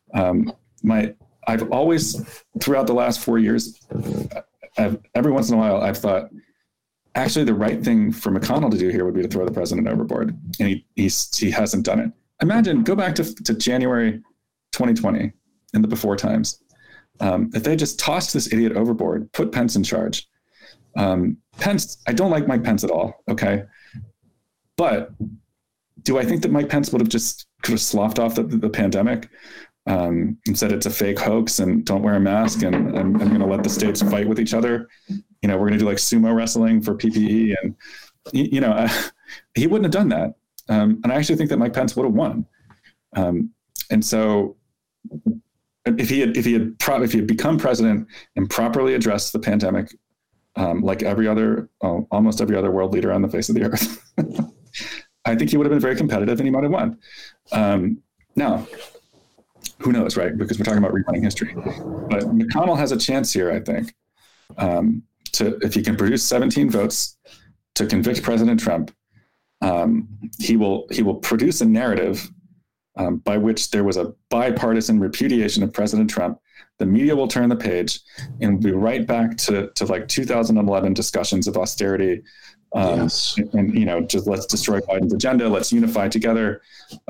Speaker 5: I've always, throughout the last 4 years, every once in a while, I've thought, actually the right thing for McConnell to do here would be to throw the president overboard. And he hasn't done it. Imagine, go back to January 2020 in the before times. If they just tossed this idiot overboard, put Pence in charge. Pence, I don't like Mike Pence at all. Okay. But do I think that Mike Pence could have sloughed off the pandemic and said it's a fake hoax and don't wear a mask and I'm going to let the states fight with each other? We're going to do like sumo wrestling for PPE. And, he wouldn't have done that. And I actually think that Mike Pence would have won. And so if he had become president and properly addressed the pandemic, like almost every other world leader on the face of the earth, I think he would have been very competitive and he might have won. Now, who knows, right? Because we're talking about rewriting history. But McConnell has a chance here, I think, if he can produce 17 votes to convict President Trump, he will produce a narrative by which there was a bipartisan repudiation of President Trump. The media will turn the page and we'll be right back to like 2011 discussions of austerity.
Speaker 4: Yes.
Speaker 5: And just let's destroy Biden's agenda. Let's unify together.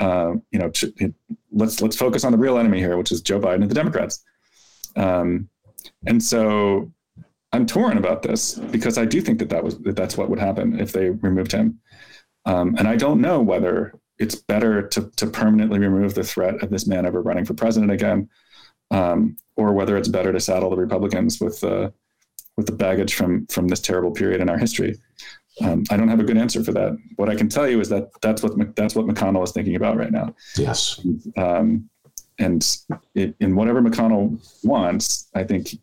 Speaker 5: Let's focus on the real enemy here, which is Joe Biden and the Democrats. And so I'm torn about this because I do think that's what would happen if they removed him. And I don't know whether it's better to permanently remove the threat of this man ever running for president again, or whether it's better to saddle the Republicans with the baggage from this terrible period in our history. I don't have a good answer for that. What I can tell you is that's what McConnell is thinking about right now.
Speaker 4: Yes.
Speaker 5: And in whatever McConnell wants, I think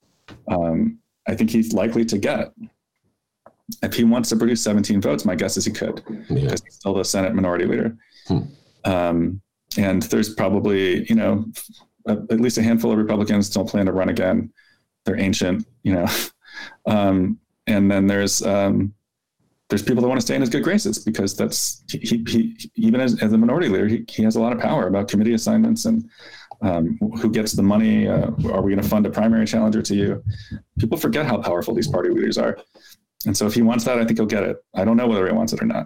Speaker 5: he's likely to get. If he wants to produce 17 votes, my guess is he could, because he's still the Senate minority leader. And there's probably, at least a handful of Republicans don't plan to run again. They're ancient, and then there's people that want to stay in his good graces because that's he even as a minority leader, he has a lot of power about committee assignments and who gets the money. Are we going to fund a primary challenger to you? People forget how powerful these party leaders are. And so if he wants that, I think he'll get it. I don't know whether he wants it or not.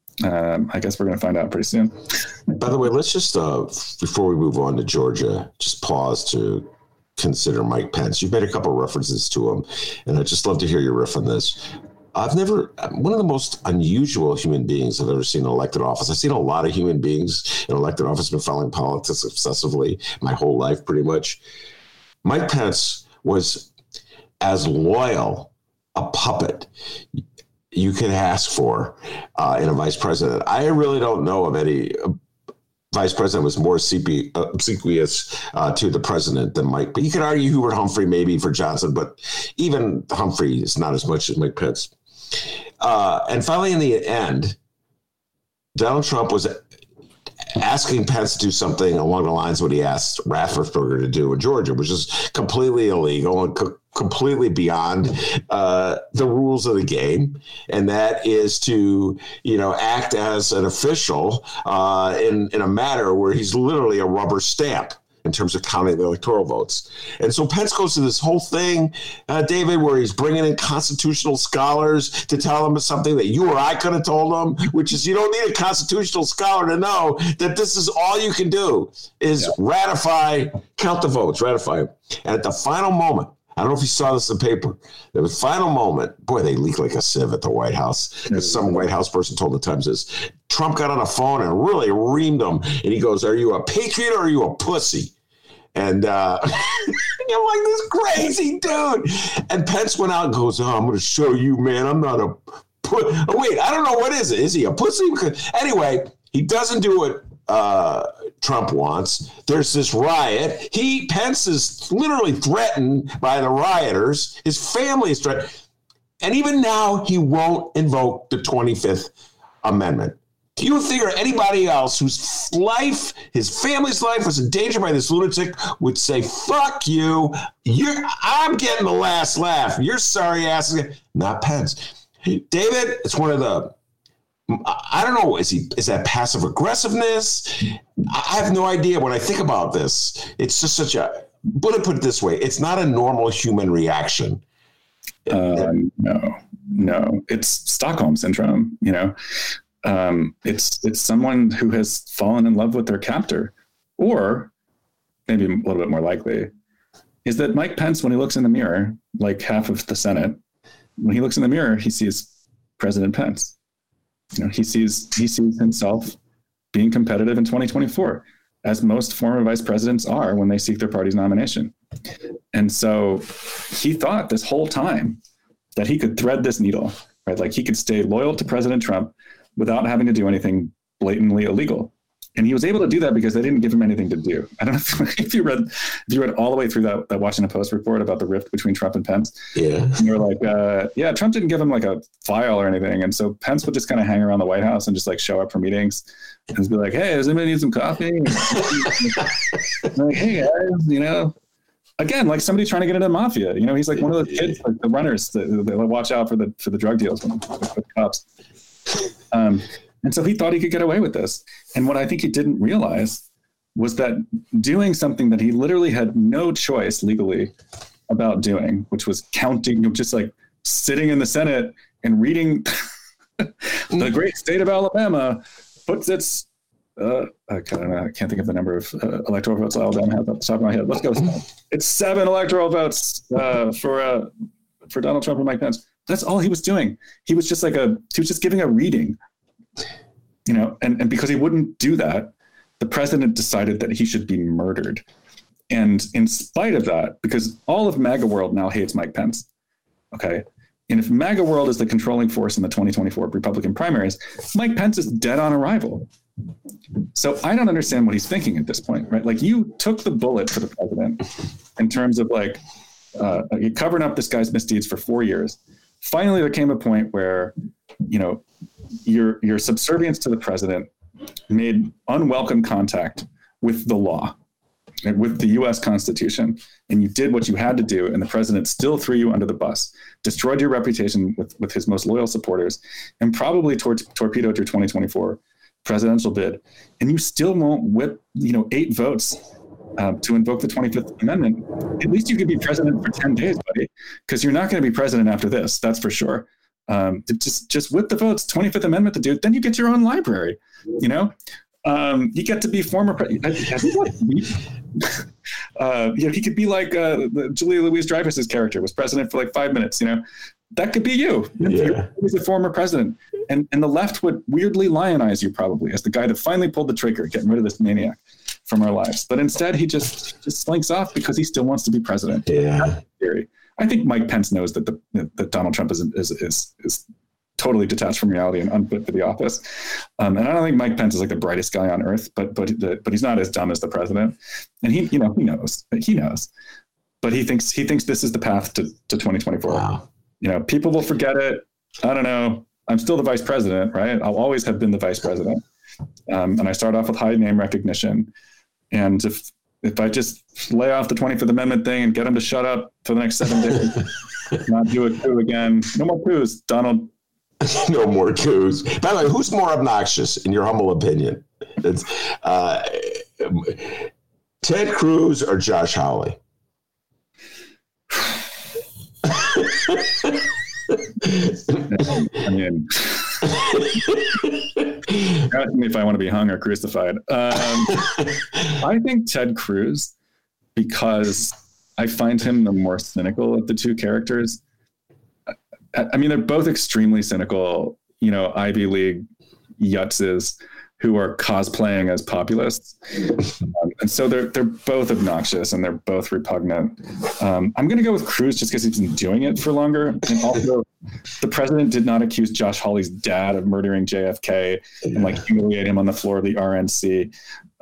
Speaker 5: I guess we're going to find out pretty soon.
Speaker 4: By the way, let's just, before we move on to Georgia, just pause to consider Mike Pence. You've made a couple of references to him, and I'd just love to hear your riff on this. One of the most unusual human beings I've ever seen in elected office. I've seen a lot of human beings in elected office, been following politics obsessively my whole life, pretty much. Mike Pence was as loyal a puppet you could ask for in a vice president. I really don't know of any vice president was more obsequious to the president than Mike. But you could argue Hubert Humphrey maybe for Johnson, but even Humphrey is not as much as Mike Pence. And finally, in the end, Donald Trump was asking Pence to do something along the lines of what he asked Raffensperger to do in Georgia, which is completely illegal and completely beyond the rules of the game. And that is to, act as an official in a matter where he's literally a rubber stamp in terms of counting the electoral votes. And so Pence goes to this whole thing, David, where he's bringing in constitutional scholars to tell them something that you or I could have told them, which is you don't need a constitutional scholar to know that this is all you can do is ratify, count the votes, ratify. And at the final moment, I don't know if you saw this in the paper. At the final moment, boy, they leak like a sieve at the White House. Because some White House person told the Times this. Trump got on the phone and really reamed him. And he goes, "Are you a patriot or are you a pussy?" And I'm like, this crazy dude. And Pence went out and goes, "Oh, I'm going to show you, man. I'm not a Oh, wait, I don't know. What is it? Is he a pussy?" Anyway, he doesn't do what Trump wants. There's this riot. Pence is literally threatened by the rioters. His family is threatened. And even now, he won't invoke the 25th Amendment. Do you figure anybody else whose life, his family's life was in danger by this lunatic would say, "Fuck you. I'm getting the last laugh. You're sorry ass." Not Pence. David, it's one of the, I don't know, is that passive aggressiveness? I have no idea. When I think about this, it's just put it this way. It's not a normal human reaction
Speaker 5: No, it's Stockholm syndrome. It's someone who has fallen in love with their captor, or maybe a little bit more likely is that Mike Pence, when he looks in the mirror, like half of the Senate, when he looks in the mirror, he sees President Pence. He sees himself being competitive in 2024, as most former vice presidents are when they seek their party's nomination. And so he thought this whole time that he could thread this needle, right? Like he could stay loyal to President Trump without having to do anything blatantly illegal. And he was able to do that because they didn't give him anything to do. I don't know if you read all the way through that Washington Post report about the rift between Trump and Pence.
Speaker 4: Yeah.
Speaker 5: And you were like, Trump didn't give him like a file or anything. And so Pence would just kind of hang around the White House and just like show up for meetings and be like, hey, does anybody need some coffee? Like, hey guys, again, like somebody trying to get into the mafia. He's like one of those kids, like the runners that watch out for the drug deals with the cops. And so he thought he could get away with this. And what I think he didn't realize was that doing something that he literally had no choice legally about doing, which was counting, just like sitting in the Senate and reading the great state of Alabama puts its, I can't think of the number of electoral votes Alabama has off the top of my head. Let's go. It's 7 electoral votes for Donald Trump and Mike Pence. That's all he was doing. He was just he was just giving a reading. And because he wouldn't do that, the president decided that he should be murdered. And in spite of that, because all of MAGA world now hates Mike Pence, okay? And if MAGA world is the controlling force in the 2024 Republican primaries, Mike Pence is dead on arrival. So I don't understand what he's thinking at this point, right? Like you took the bullet for the president in terms of you covering up this guy's misdeeds for 4 years. Finally, there came a point where, your subservience to the president made unwelcome contact with the law and with the U.S. Constitution, and you did what you had to do, and the president still threw you under the bus, destroyed your reputation with his most loyal supporters, and probably torpedoed your 2024 presidential bid, and you still won't whip 8 votes to invoke the 25th Amendment. At least you could be president for 10 days, buddy, because you're not going to be president after this. That's for sure. Just whip the votes, 25th Amendment to do it. Then you get your own library. You get to be former president. He could be like Julia Louis-Dreyfus's character was president for like 5 minutes. That could be you. Yeah. He's a former president, and the left would weirdly lionize you probably as the guy that finally pulled the trigger, getting rid of this maniac from our lives. But instead, he just slinks off because he still wants to be president.
Speaker 4: Yeah.
Speaker 5: That's scary. I think Mike Pence knows that that Donald Trump is totally detached from reality and unfit for the office. And I don't think Mike Pence is like the brightest guy on earth, but he's not as dumb as the president. And he knows, but he thinks this is the path to 2024.
Speaker 4: Wow.
Speaker 5: People will forget it. I don't know. I'm still the vice president, right? I'll always have been the vice president. And I start off with high name recognition. And if I just lay off the 25th Amendment thing and get him to shut up for the next 7 days, not do a coup again. No more coups, Donald.
Speaker 4: No more coups. By the way, who's more obnoxious, in your humble opinion? It's Ted Cruz or Josh Hawley?
Speaker 5: I mean, ask me if I want to be hung or crucified. I think Ted Cruz, because I find him the more cynical of the two characters. I mean, they're both extremely cynical, Ivy League yutzes who are cosplaying as populists. And so they're both obnoxious and they're both repugnant. I'm going to go with Cruz just because he's been doing it for longer. And also, the president did not accuse Josh Hawley's dad of murdering JFK and humiliate him on the floor of the RNC.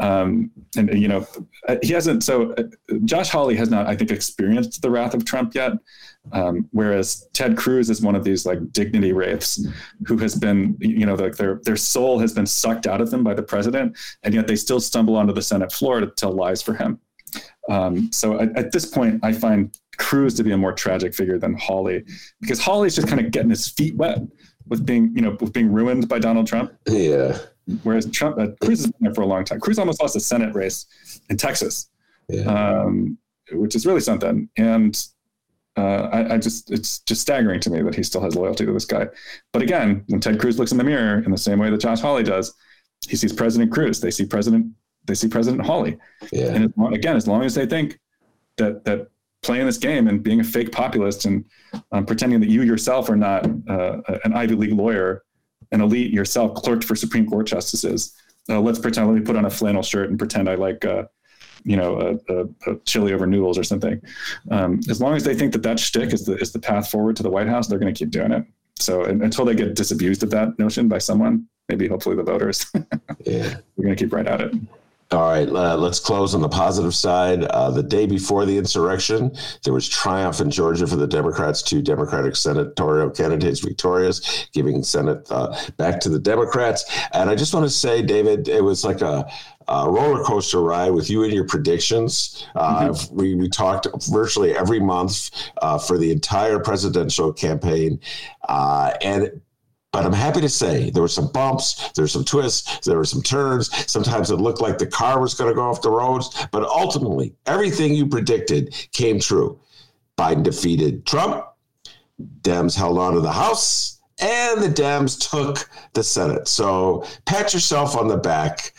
Speaker 5: He hasn't. So Josh Hawley has not, I think, experienced the wrath of Trump yet. Whereas Ted Cruz is one of these dignity wraiths who has been, their soul has been sucked out of them by the president, and yet they still stumble onto the Senate floor to tell lies for him. So at this point, I find Cruz to be a more tragic figure than Hawley, because Hawley's just kind of getting his feet wet with being ruined by Donald Trump.
Speaker 4: Yeah.
Speaker 5: Whereas Cruz has been there for a long time. Cruz almost lost a Senate race in Texas, which is really something. And It's just staggering to me that he still has loyalty to this guy. But again, when Ted Cruz looks in the mirror in the same way that Josh Hawley does, he sees President Cruz. They see President Hawley. Yeah. And again, as long as they think that playing this game and being a fake populist and pretending that you yourself are not an Ivy League lawyer, an elite yourself, clerked for Supreme Court justices. Let me put on a flannel shirt and pretend I like, a chili over noodles or something. As long as they think that shtick is the path forward to the White House, they're going to keep doing it. So until they get disabused of that notion by someone, maybe hopefully the voters, we're going to keep right at it.
Speaker 4: All right, let's close on the positive side. The day before the insurrection, there was triumph in Georgia for the Democrats. 2 Democratic senatorial candidates victorious, giving Senate back to the Democrats. And I just want to say, David, it was like a roller coaster ride with you and your predictions. We talked virtually every month for the entire presidential campaign. But I'm happy to say there were some bumps, there were some twists, there were some turns. Sometimes it looked like the car was going to go off the roads. But ultimately, everything you predicted came true. Biden defeated Trump. Dems held on to the House. And the Dems took the Senate. So pat yourself on the back.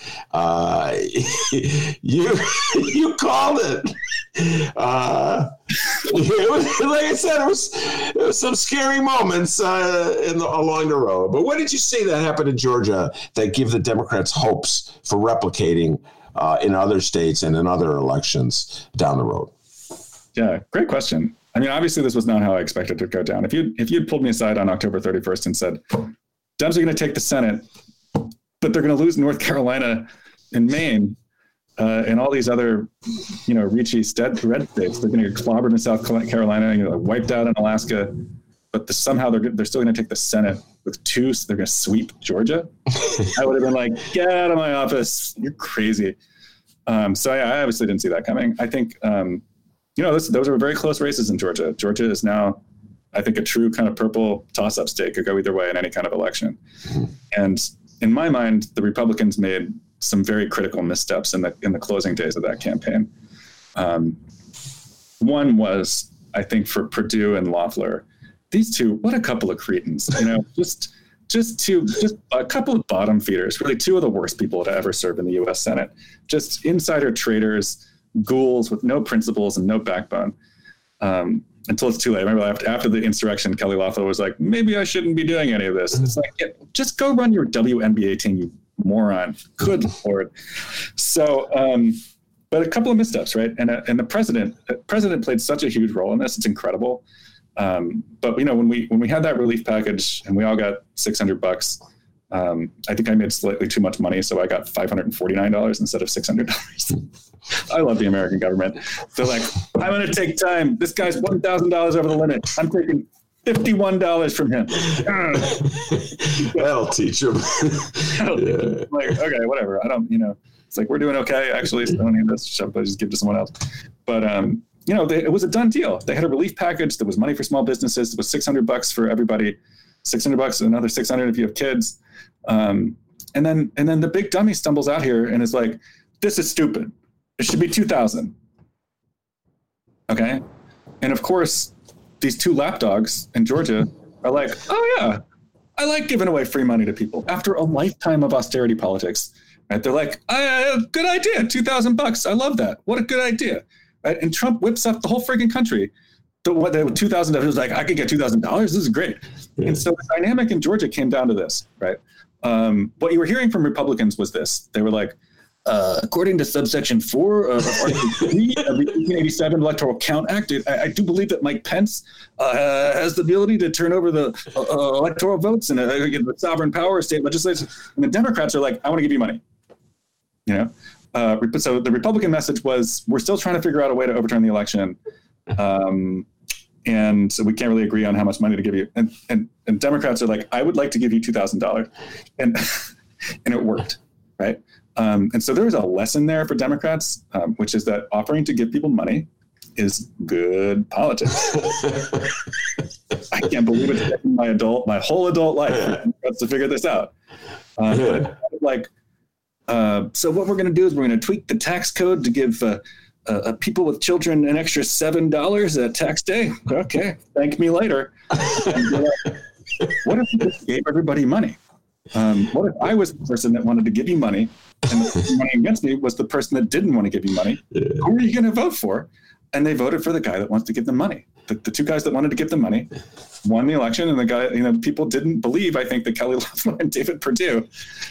Speaker 4: You called it. It was, like I said, it was some scary moments along the road. But what did you see that happened in Georgia that give the Democrats hopes for replicating in other states and in other elections down the road?
Speaker 5: Yeah, great question. I mean, obviously, this was not how I expected it to go down. If you'd pulled me aside on October 31st and said, Dems are going to take the Senate, but they're going to lose North Carolina and Maine and all these other, reachy red states, they're going to get clobbered in South Carolina, wiped out in Alaska, but somehow they're still going to take the Senate with 2. So they're going to sweep Georgia. I would have been like, get out of my office. You're crazy. So I obviously didn't see that coming. I think, those are very close races in Georgia. Georgia is now, I think, a true kind of purple toss-up state, could go either way in any kind of election. And in my mind, the Republicans made some very critical missteps in the closing days of that campaign. One was, I think, for Perdue and Loeffler. These two, what a couple of cretins, just a couple of bottom feeders, really 2 of the worst people to ever serve in the U.S. Senate, just insider traitors, ghouls with no principles and no backbone, until it's too late. I remember after the insurrection, Kelly Loeffler was like, maybe I shouldn't be doing any of this. And it's like, just go run your WNBA team, you moron. Good Lord. So, but a couple of missteps, right? And the president played such a huge role in this. It's incredible. But when we had that relief package and we all got $600, I think I made slightly too much money, so I got $549 instead of $600. I love the American government. They're like, I'm going to take time. This guy's $1,000 over the limit. I'm taking $51 from him.
Speaker 4: That'll teach him.
Speaker 5: Yeah. Like, okay, whatever. I don't, it's like, we're doing okay, actually, so I don't need this. Just give it to someone else. But, it was a done deal. They had a relief package. There was money for small businesses. It was $600 for everybody. $600 and another $600 if you have kids. And then the big dummy stumbles out here and is like, this is stupid. It should be $2,000. Okay. And of course, these 2 lapdogs in Georgia are like, oh yeah, I like giving away free money to people after a lifetime of austerity politics. Right? They're like, good idea. $2,000. I love that. What a good idea. Right? And Trump whips up the whole freaking country. The $2,000 was like, I could get $2,000. This is great. Yeah. And so the dynamic in Georgia came down to this, right? What you were hearing from Republicans was this. They were like, according to subsection 4 of Article 3 of the 1887 Electoral Count Act, I do believe that Mike Pence has the ability to turn over the electoral votes and the sovereign power of state legislatures. And the Democrats are like, I want to give you money. So the Republican message was, we're still trying to figure out a way to overturn the election. And so we can't really agree on how much money to give you. And Democrats are like, I would like to give you $2,000. And it worked, right? And so there was a lesson there for Democrats, which is that offering to give people money is good politics. I can't believe it's taken my whole adult life to figure this out. So what we're going to do is we're going to tweak the tax code to give people with children an extra $7 at tax day. Okay, thank me later. What if you just gave everybody money? What if I was the person that wanted to give you money, and the person running against me was the person that didn't want to give you money? Yeah. Who are you going to vote for? And they voted for the guy that wants to give them money. The two guys that wanted to give them money won the election, and the guy, people didn't believe, I think, that Kelly Loeffler and David Perdue,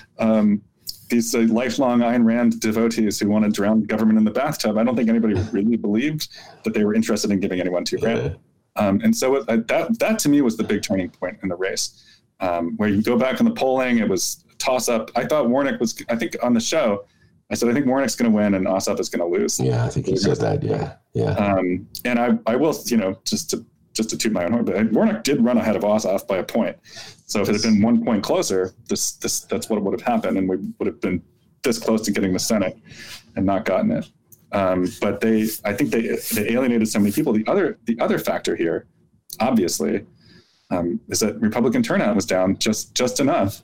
Speaker 5: these lifelong Ayn Rand devotees who want to drown government in the bathtub, I don't think anybody really believed that they were interested in giving anyone $2,000. And so that to me was the big turning point in the race, where you go back on the polling, it was a toss up. I thought Warnock was, I think on the show, I said, I think Warnock's going to win and Ossoff is going to lose.
Speaker 4: Yeah, I think he said that. Yeah.
Speaker 5: And I will, just to toot my own horn, but Warnock did run ahead of Ossoff by a point. So if it had been 1 point closer, that's what would have happened, and we would have been this close to getting the Senate and not gotten it. But I think they alienated so many people. The other factor here, obviously, is that Republican turnout was down just enough.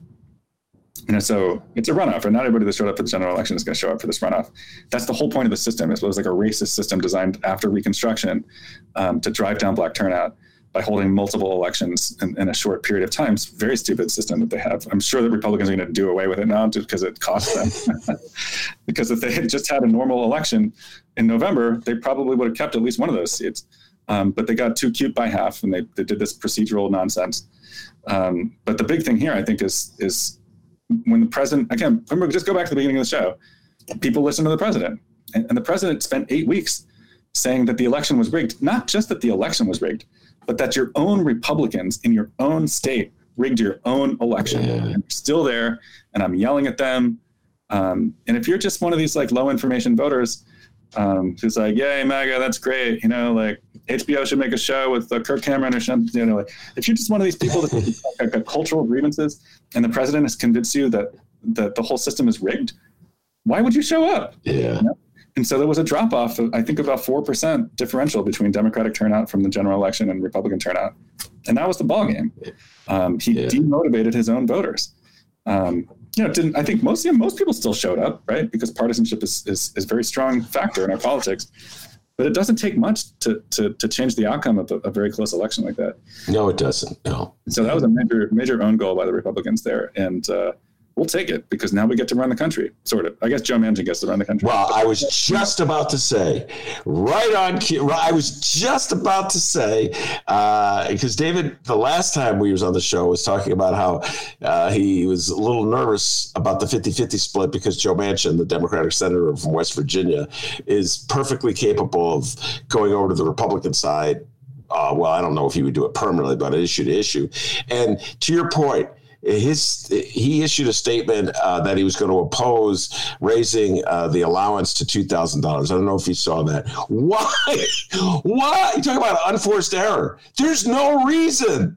Speaker 5: So it's a runoff, and not everybody that showed up for the general election is going to show up for this runoff. That's the whole point of the system. It was like a racist system designed after Reconstruction to drive down black turnout by holding multiple elections in a short period of time. It's a very stupid system that they have. I'm sure that Republicans are going to do away with it now just because it costs them. Because if they had just had a normal election in November, they probably would have kept at least one of those seats. But they got too cute by half, and they did this procedural nonsense. But the big thing here, I think, is when the president, again, remember, just go back to the beginning of the show, people listen to the president. And the president spent 8 weeks saying that the election was rigged. Not just that the election was rigged, but that your own Republicans in your own state rigged your own election. Yeah. And you're still there, and I'm yelling at them. And if you're just one of these low information voters who's like, yay, MAGA, that's great. Like HBO should make a show with Kirk Cameron or something. If you're just one of these people that got cultural grievances, and the president has convinced you that the whole system is rigged, why would you show up?
Speaker 4: Yeah.
Speaker 5: And so there was a drop off of, I think, about 4% differential between Democratic turnout from the general election and Republican turnout. And that was the ballgame. He demotivated his own voters. I think most people still showed up, right? Because partisanship is a very strong factor in our politics. But it doesn't take much to change the outcome of a very close election like that.
Speaker 4: No, it doesn't. No.
Speaker 5: So that was a major own goal by the Republicans there. And we'll take it because now we get to run the country, sort of. I guess Joe Manchin gets to run the country.
Speaker 4: Well, I was just about to say, right on cue. I was just about to say, because David, the last time we was on the show, was talking about how he was a little nervous about the 50-50 split because Joe Manchin, the Democratic senator from West Virginia, is perfectly capable of going over to the Republican side. Well, I don't know if he would do it permanently, but issue to issue. And to your point, he issued a statement that he was going to oppose raising the allowance to $2,000. I don't know if you saw that. Why? You talk about unforced error. There's no reason.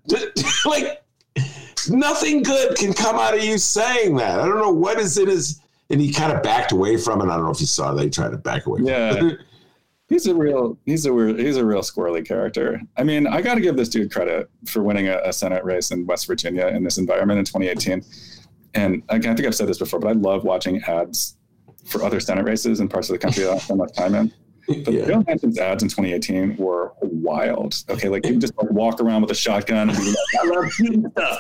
Speaker 4: Nothing good can come out of you saying that. I don't know what is in his. And he kind of backed away from it. I don't know if you saw that. He tried to back away from it.
Speaker 5: He's a real squirrely character. I mean, I got to give this dude credit for winning a Senate race in West Virginia in this environment in 2018. And I think I've said this before, but I love watching ads for other Senate races in parts of the country that I don't spend much time in. But Joe Manchin's ads in 2018 were wild. Okay, you can just walk around with a shotgun and be like, I love shooting stuff.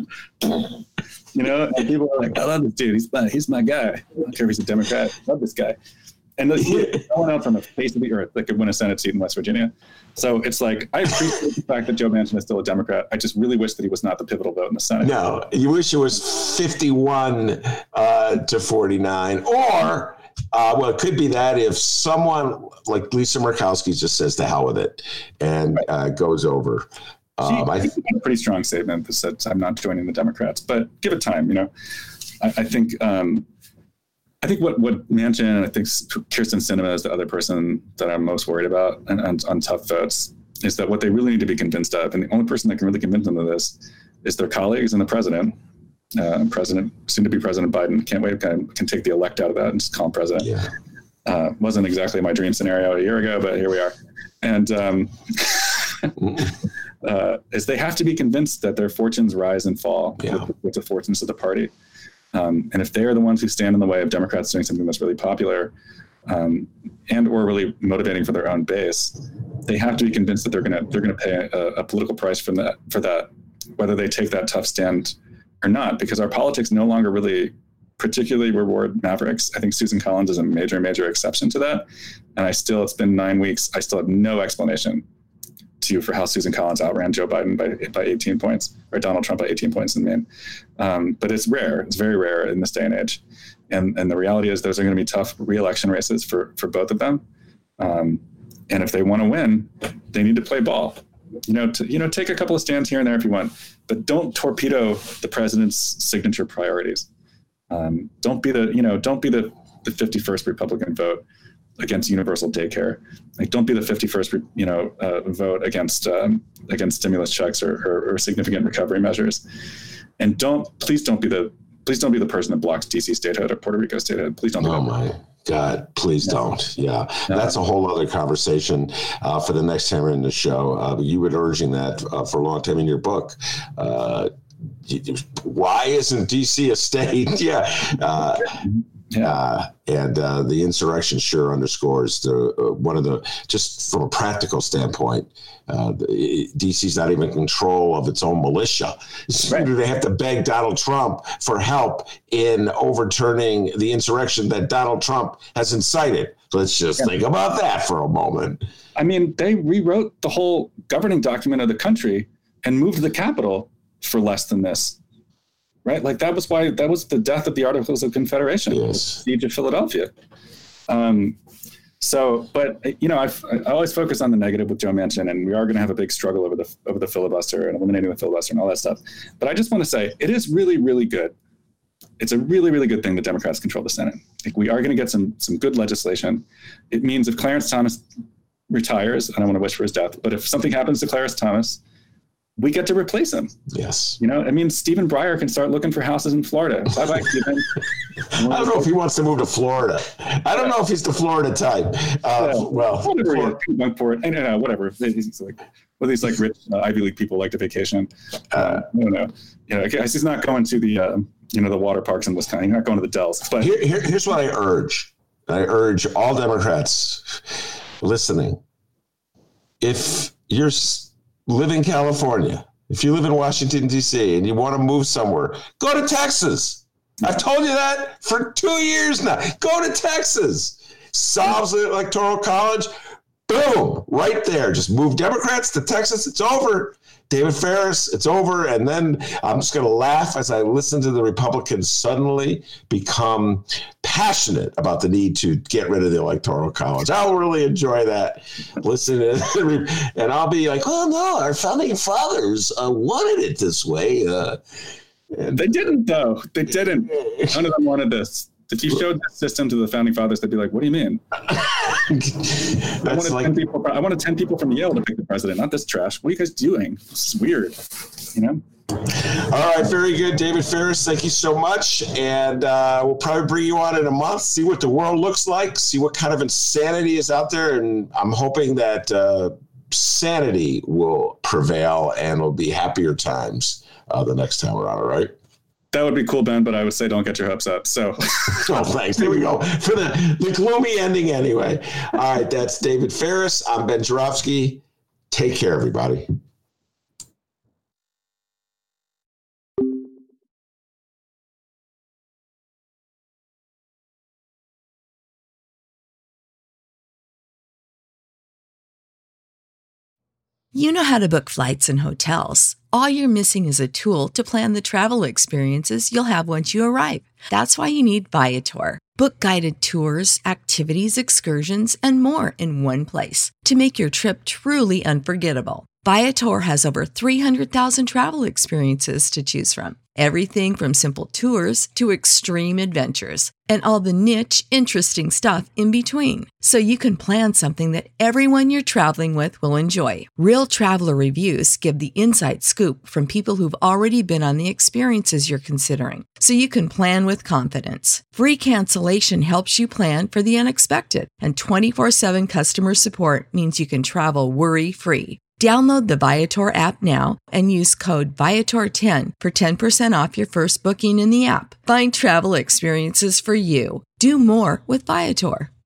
Speaker 5: And people are like, I love this dude. He's my guy. I don't care if he's a Democrat. I love this guy. And no one else on the face of the earth that could win a Senate seat in West Virginia. So it's I appreciate the fact that Joe Manchin is still a Democrat. I just really wish that he was not the pivotal vote in the Senate.
Speaker 4: No, you wish it was 51 to 49. Or, it could be that if someone like Lisa Murkowski just says to hell with it and goes over.
Speaker 5: I think a pretty strong statement that said, I'm not joining the Democrats, but give it time. I think what Manchin, I think Kyrsten Sinema is the other person that I'm most worried about on tough votes, is that what they really need to be convinced of, and the only person that can really convince them of this is their colleagues and the president. Soon to be President Biden. Can't wait, can take the elect out of that and just call him president. Yeah. Wasn't exactly my dream scenario a year ago, but here we are. And is they have to be convinced that their fortunes rise and fall with the fortunes of the party. And if they are the ones who stand in the way of Democrats doing something that's really popular, and or really motivating for their own base, they have to be convinced that they're going to pay a political price for that, whether they take that tough stand or not, because our politics no longer really particularly reward mavericks. I think Susan Collins is a major exception to that. And it's been 9 weeks. I still have no explanation to you for how Susan Collins outran Joe Biden by 18 points, or Donald Trump by 18 points in Maine. But it's rare. It's very rare in this day and age. And the reality is those are going to be tough re-election races for both of them. And if they want to win, they need to play ball. Take a couple of stands here and there if you want, but don't torpedo the president's signature priorities. Don't be the 51st Republican vote against universal daycare. Like, don't be the 51st, vote against stimulus checks or significant recovery measures. And please don't be the person that blocks DC statehood or Puerto Rico statehood. Please don't do that.
Speaker 4: Oh my God, please don't. Yeah. That's a whole other conversation for the next time we're in the show. You were urging that for a long time in your book. Why isn't DC a state? And the insurrection sure underscores just from a practical standpoint, DC's not even in control of its own militia. Right. They have to beg Donald Trump for help in overturning the insurrection that Donald Trump has incited. Let's just think about that for a moment.
Speaker 5: I mean, they rewrote the whole governing document of the country and moved the capital for less than this, right? Like that was the death of the Articles of Confederation, the siege of Philadelphia. I always focus on the negative with Joe Manchin, and we are going to have a big struggle over the filibuster and eliminating the filibuster and all that stuff. But I just want to say it is really, really good. It's a really, really good thing that Democrats control the Senate. Like, we are going to get some good legislation. It means if Clarence Thomas retires, I don't want to wish for his death, but if something happens to Clarence Thomas, we get to replace him.
Speaker 4: Yes.
Speaker 5: It means Stephen Breyer can start looking for houses in Florida. Bye-bye, Stephen.
Speaker 4: I don't know if he wants to move to Florida. I don't know if he's the Florida type.
Speaker 5: Whatever. He's like rich Ivy League people like to vacation. I don't know. He's not going to the water parks in Wisconsin. He's not going to the Dells. But
Speaker 4: here's what I urge. I urge all Democrats listening. If you're live in California, if you live in Washington, D.C., and you want to move somewhere, go to Texas. I've told you that for 2 years now. Go to Texas. Solves the Electoral College. Boom, right there. Just move Democrats to Texas. It's over. David Ferris, it's over. And then I'm just going to laugh as I listen to the Republicans suddenly become passionate about the need to get rid of the Electoral College. I'll really enjoy that. Listen, and I'll be like, oh, no, our founding fathers wanted it this way.
Speaker 5: They didn't, though. They didn't. None of them wanted this. If you showed that system to the founding fathers, they'd be like, what do you mean? I wanted 10 people from Yale to pick the president, not this trash. What are you guys doing? This is weird,
Speaker 4: All right, very good. David Ferris, thank you so much. And we'll probably bring you on in a month, see what the world looks like, see what kind of insanity is out there. And I'm hoping that sanity will prevail and it'll be happier times the next time we're on, all right?
Speaker 5: That would be cool, Ben, but I would say don't get your hopes up. So,
Speaker 4: oh, thanks. There we go. For the gloomy ending anyway. All right, that's David Ferris. I'm Ben Joravsky. Take care, everybody.
Speaker 6: You know how to book flights and hotels. All you're missing is a tool to plan the travel experiences you'll have once you arrive. That's why you need Viator. Book guided tours, activities, excursions, and more in one place to make your trip truly unforgettable. Viator has over 300,000 travel experiences to choose from. Everything from simple tours to extreme adventures and all the niche, interesting stuff in between. So you can plan something that everyone you're traveling with will enjoy. Real traveler reviews give the inside scoop from people who've already been on the experiences you're considering. So you can plan with confidence. Free cancellation helps you plan for the unexpected. And 24/7 customer support means you can travel worry-free. Download the Viator app now and use code Viator10 for 10% off your first booking in the app. Find travel experiences for you. Do more with Viator.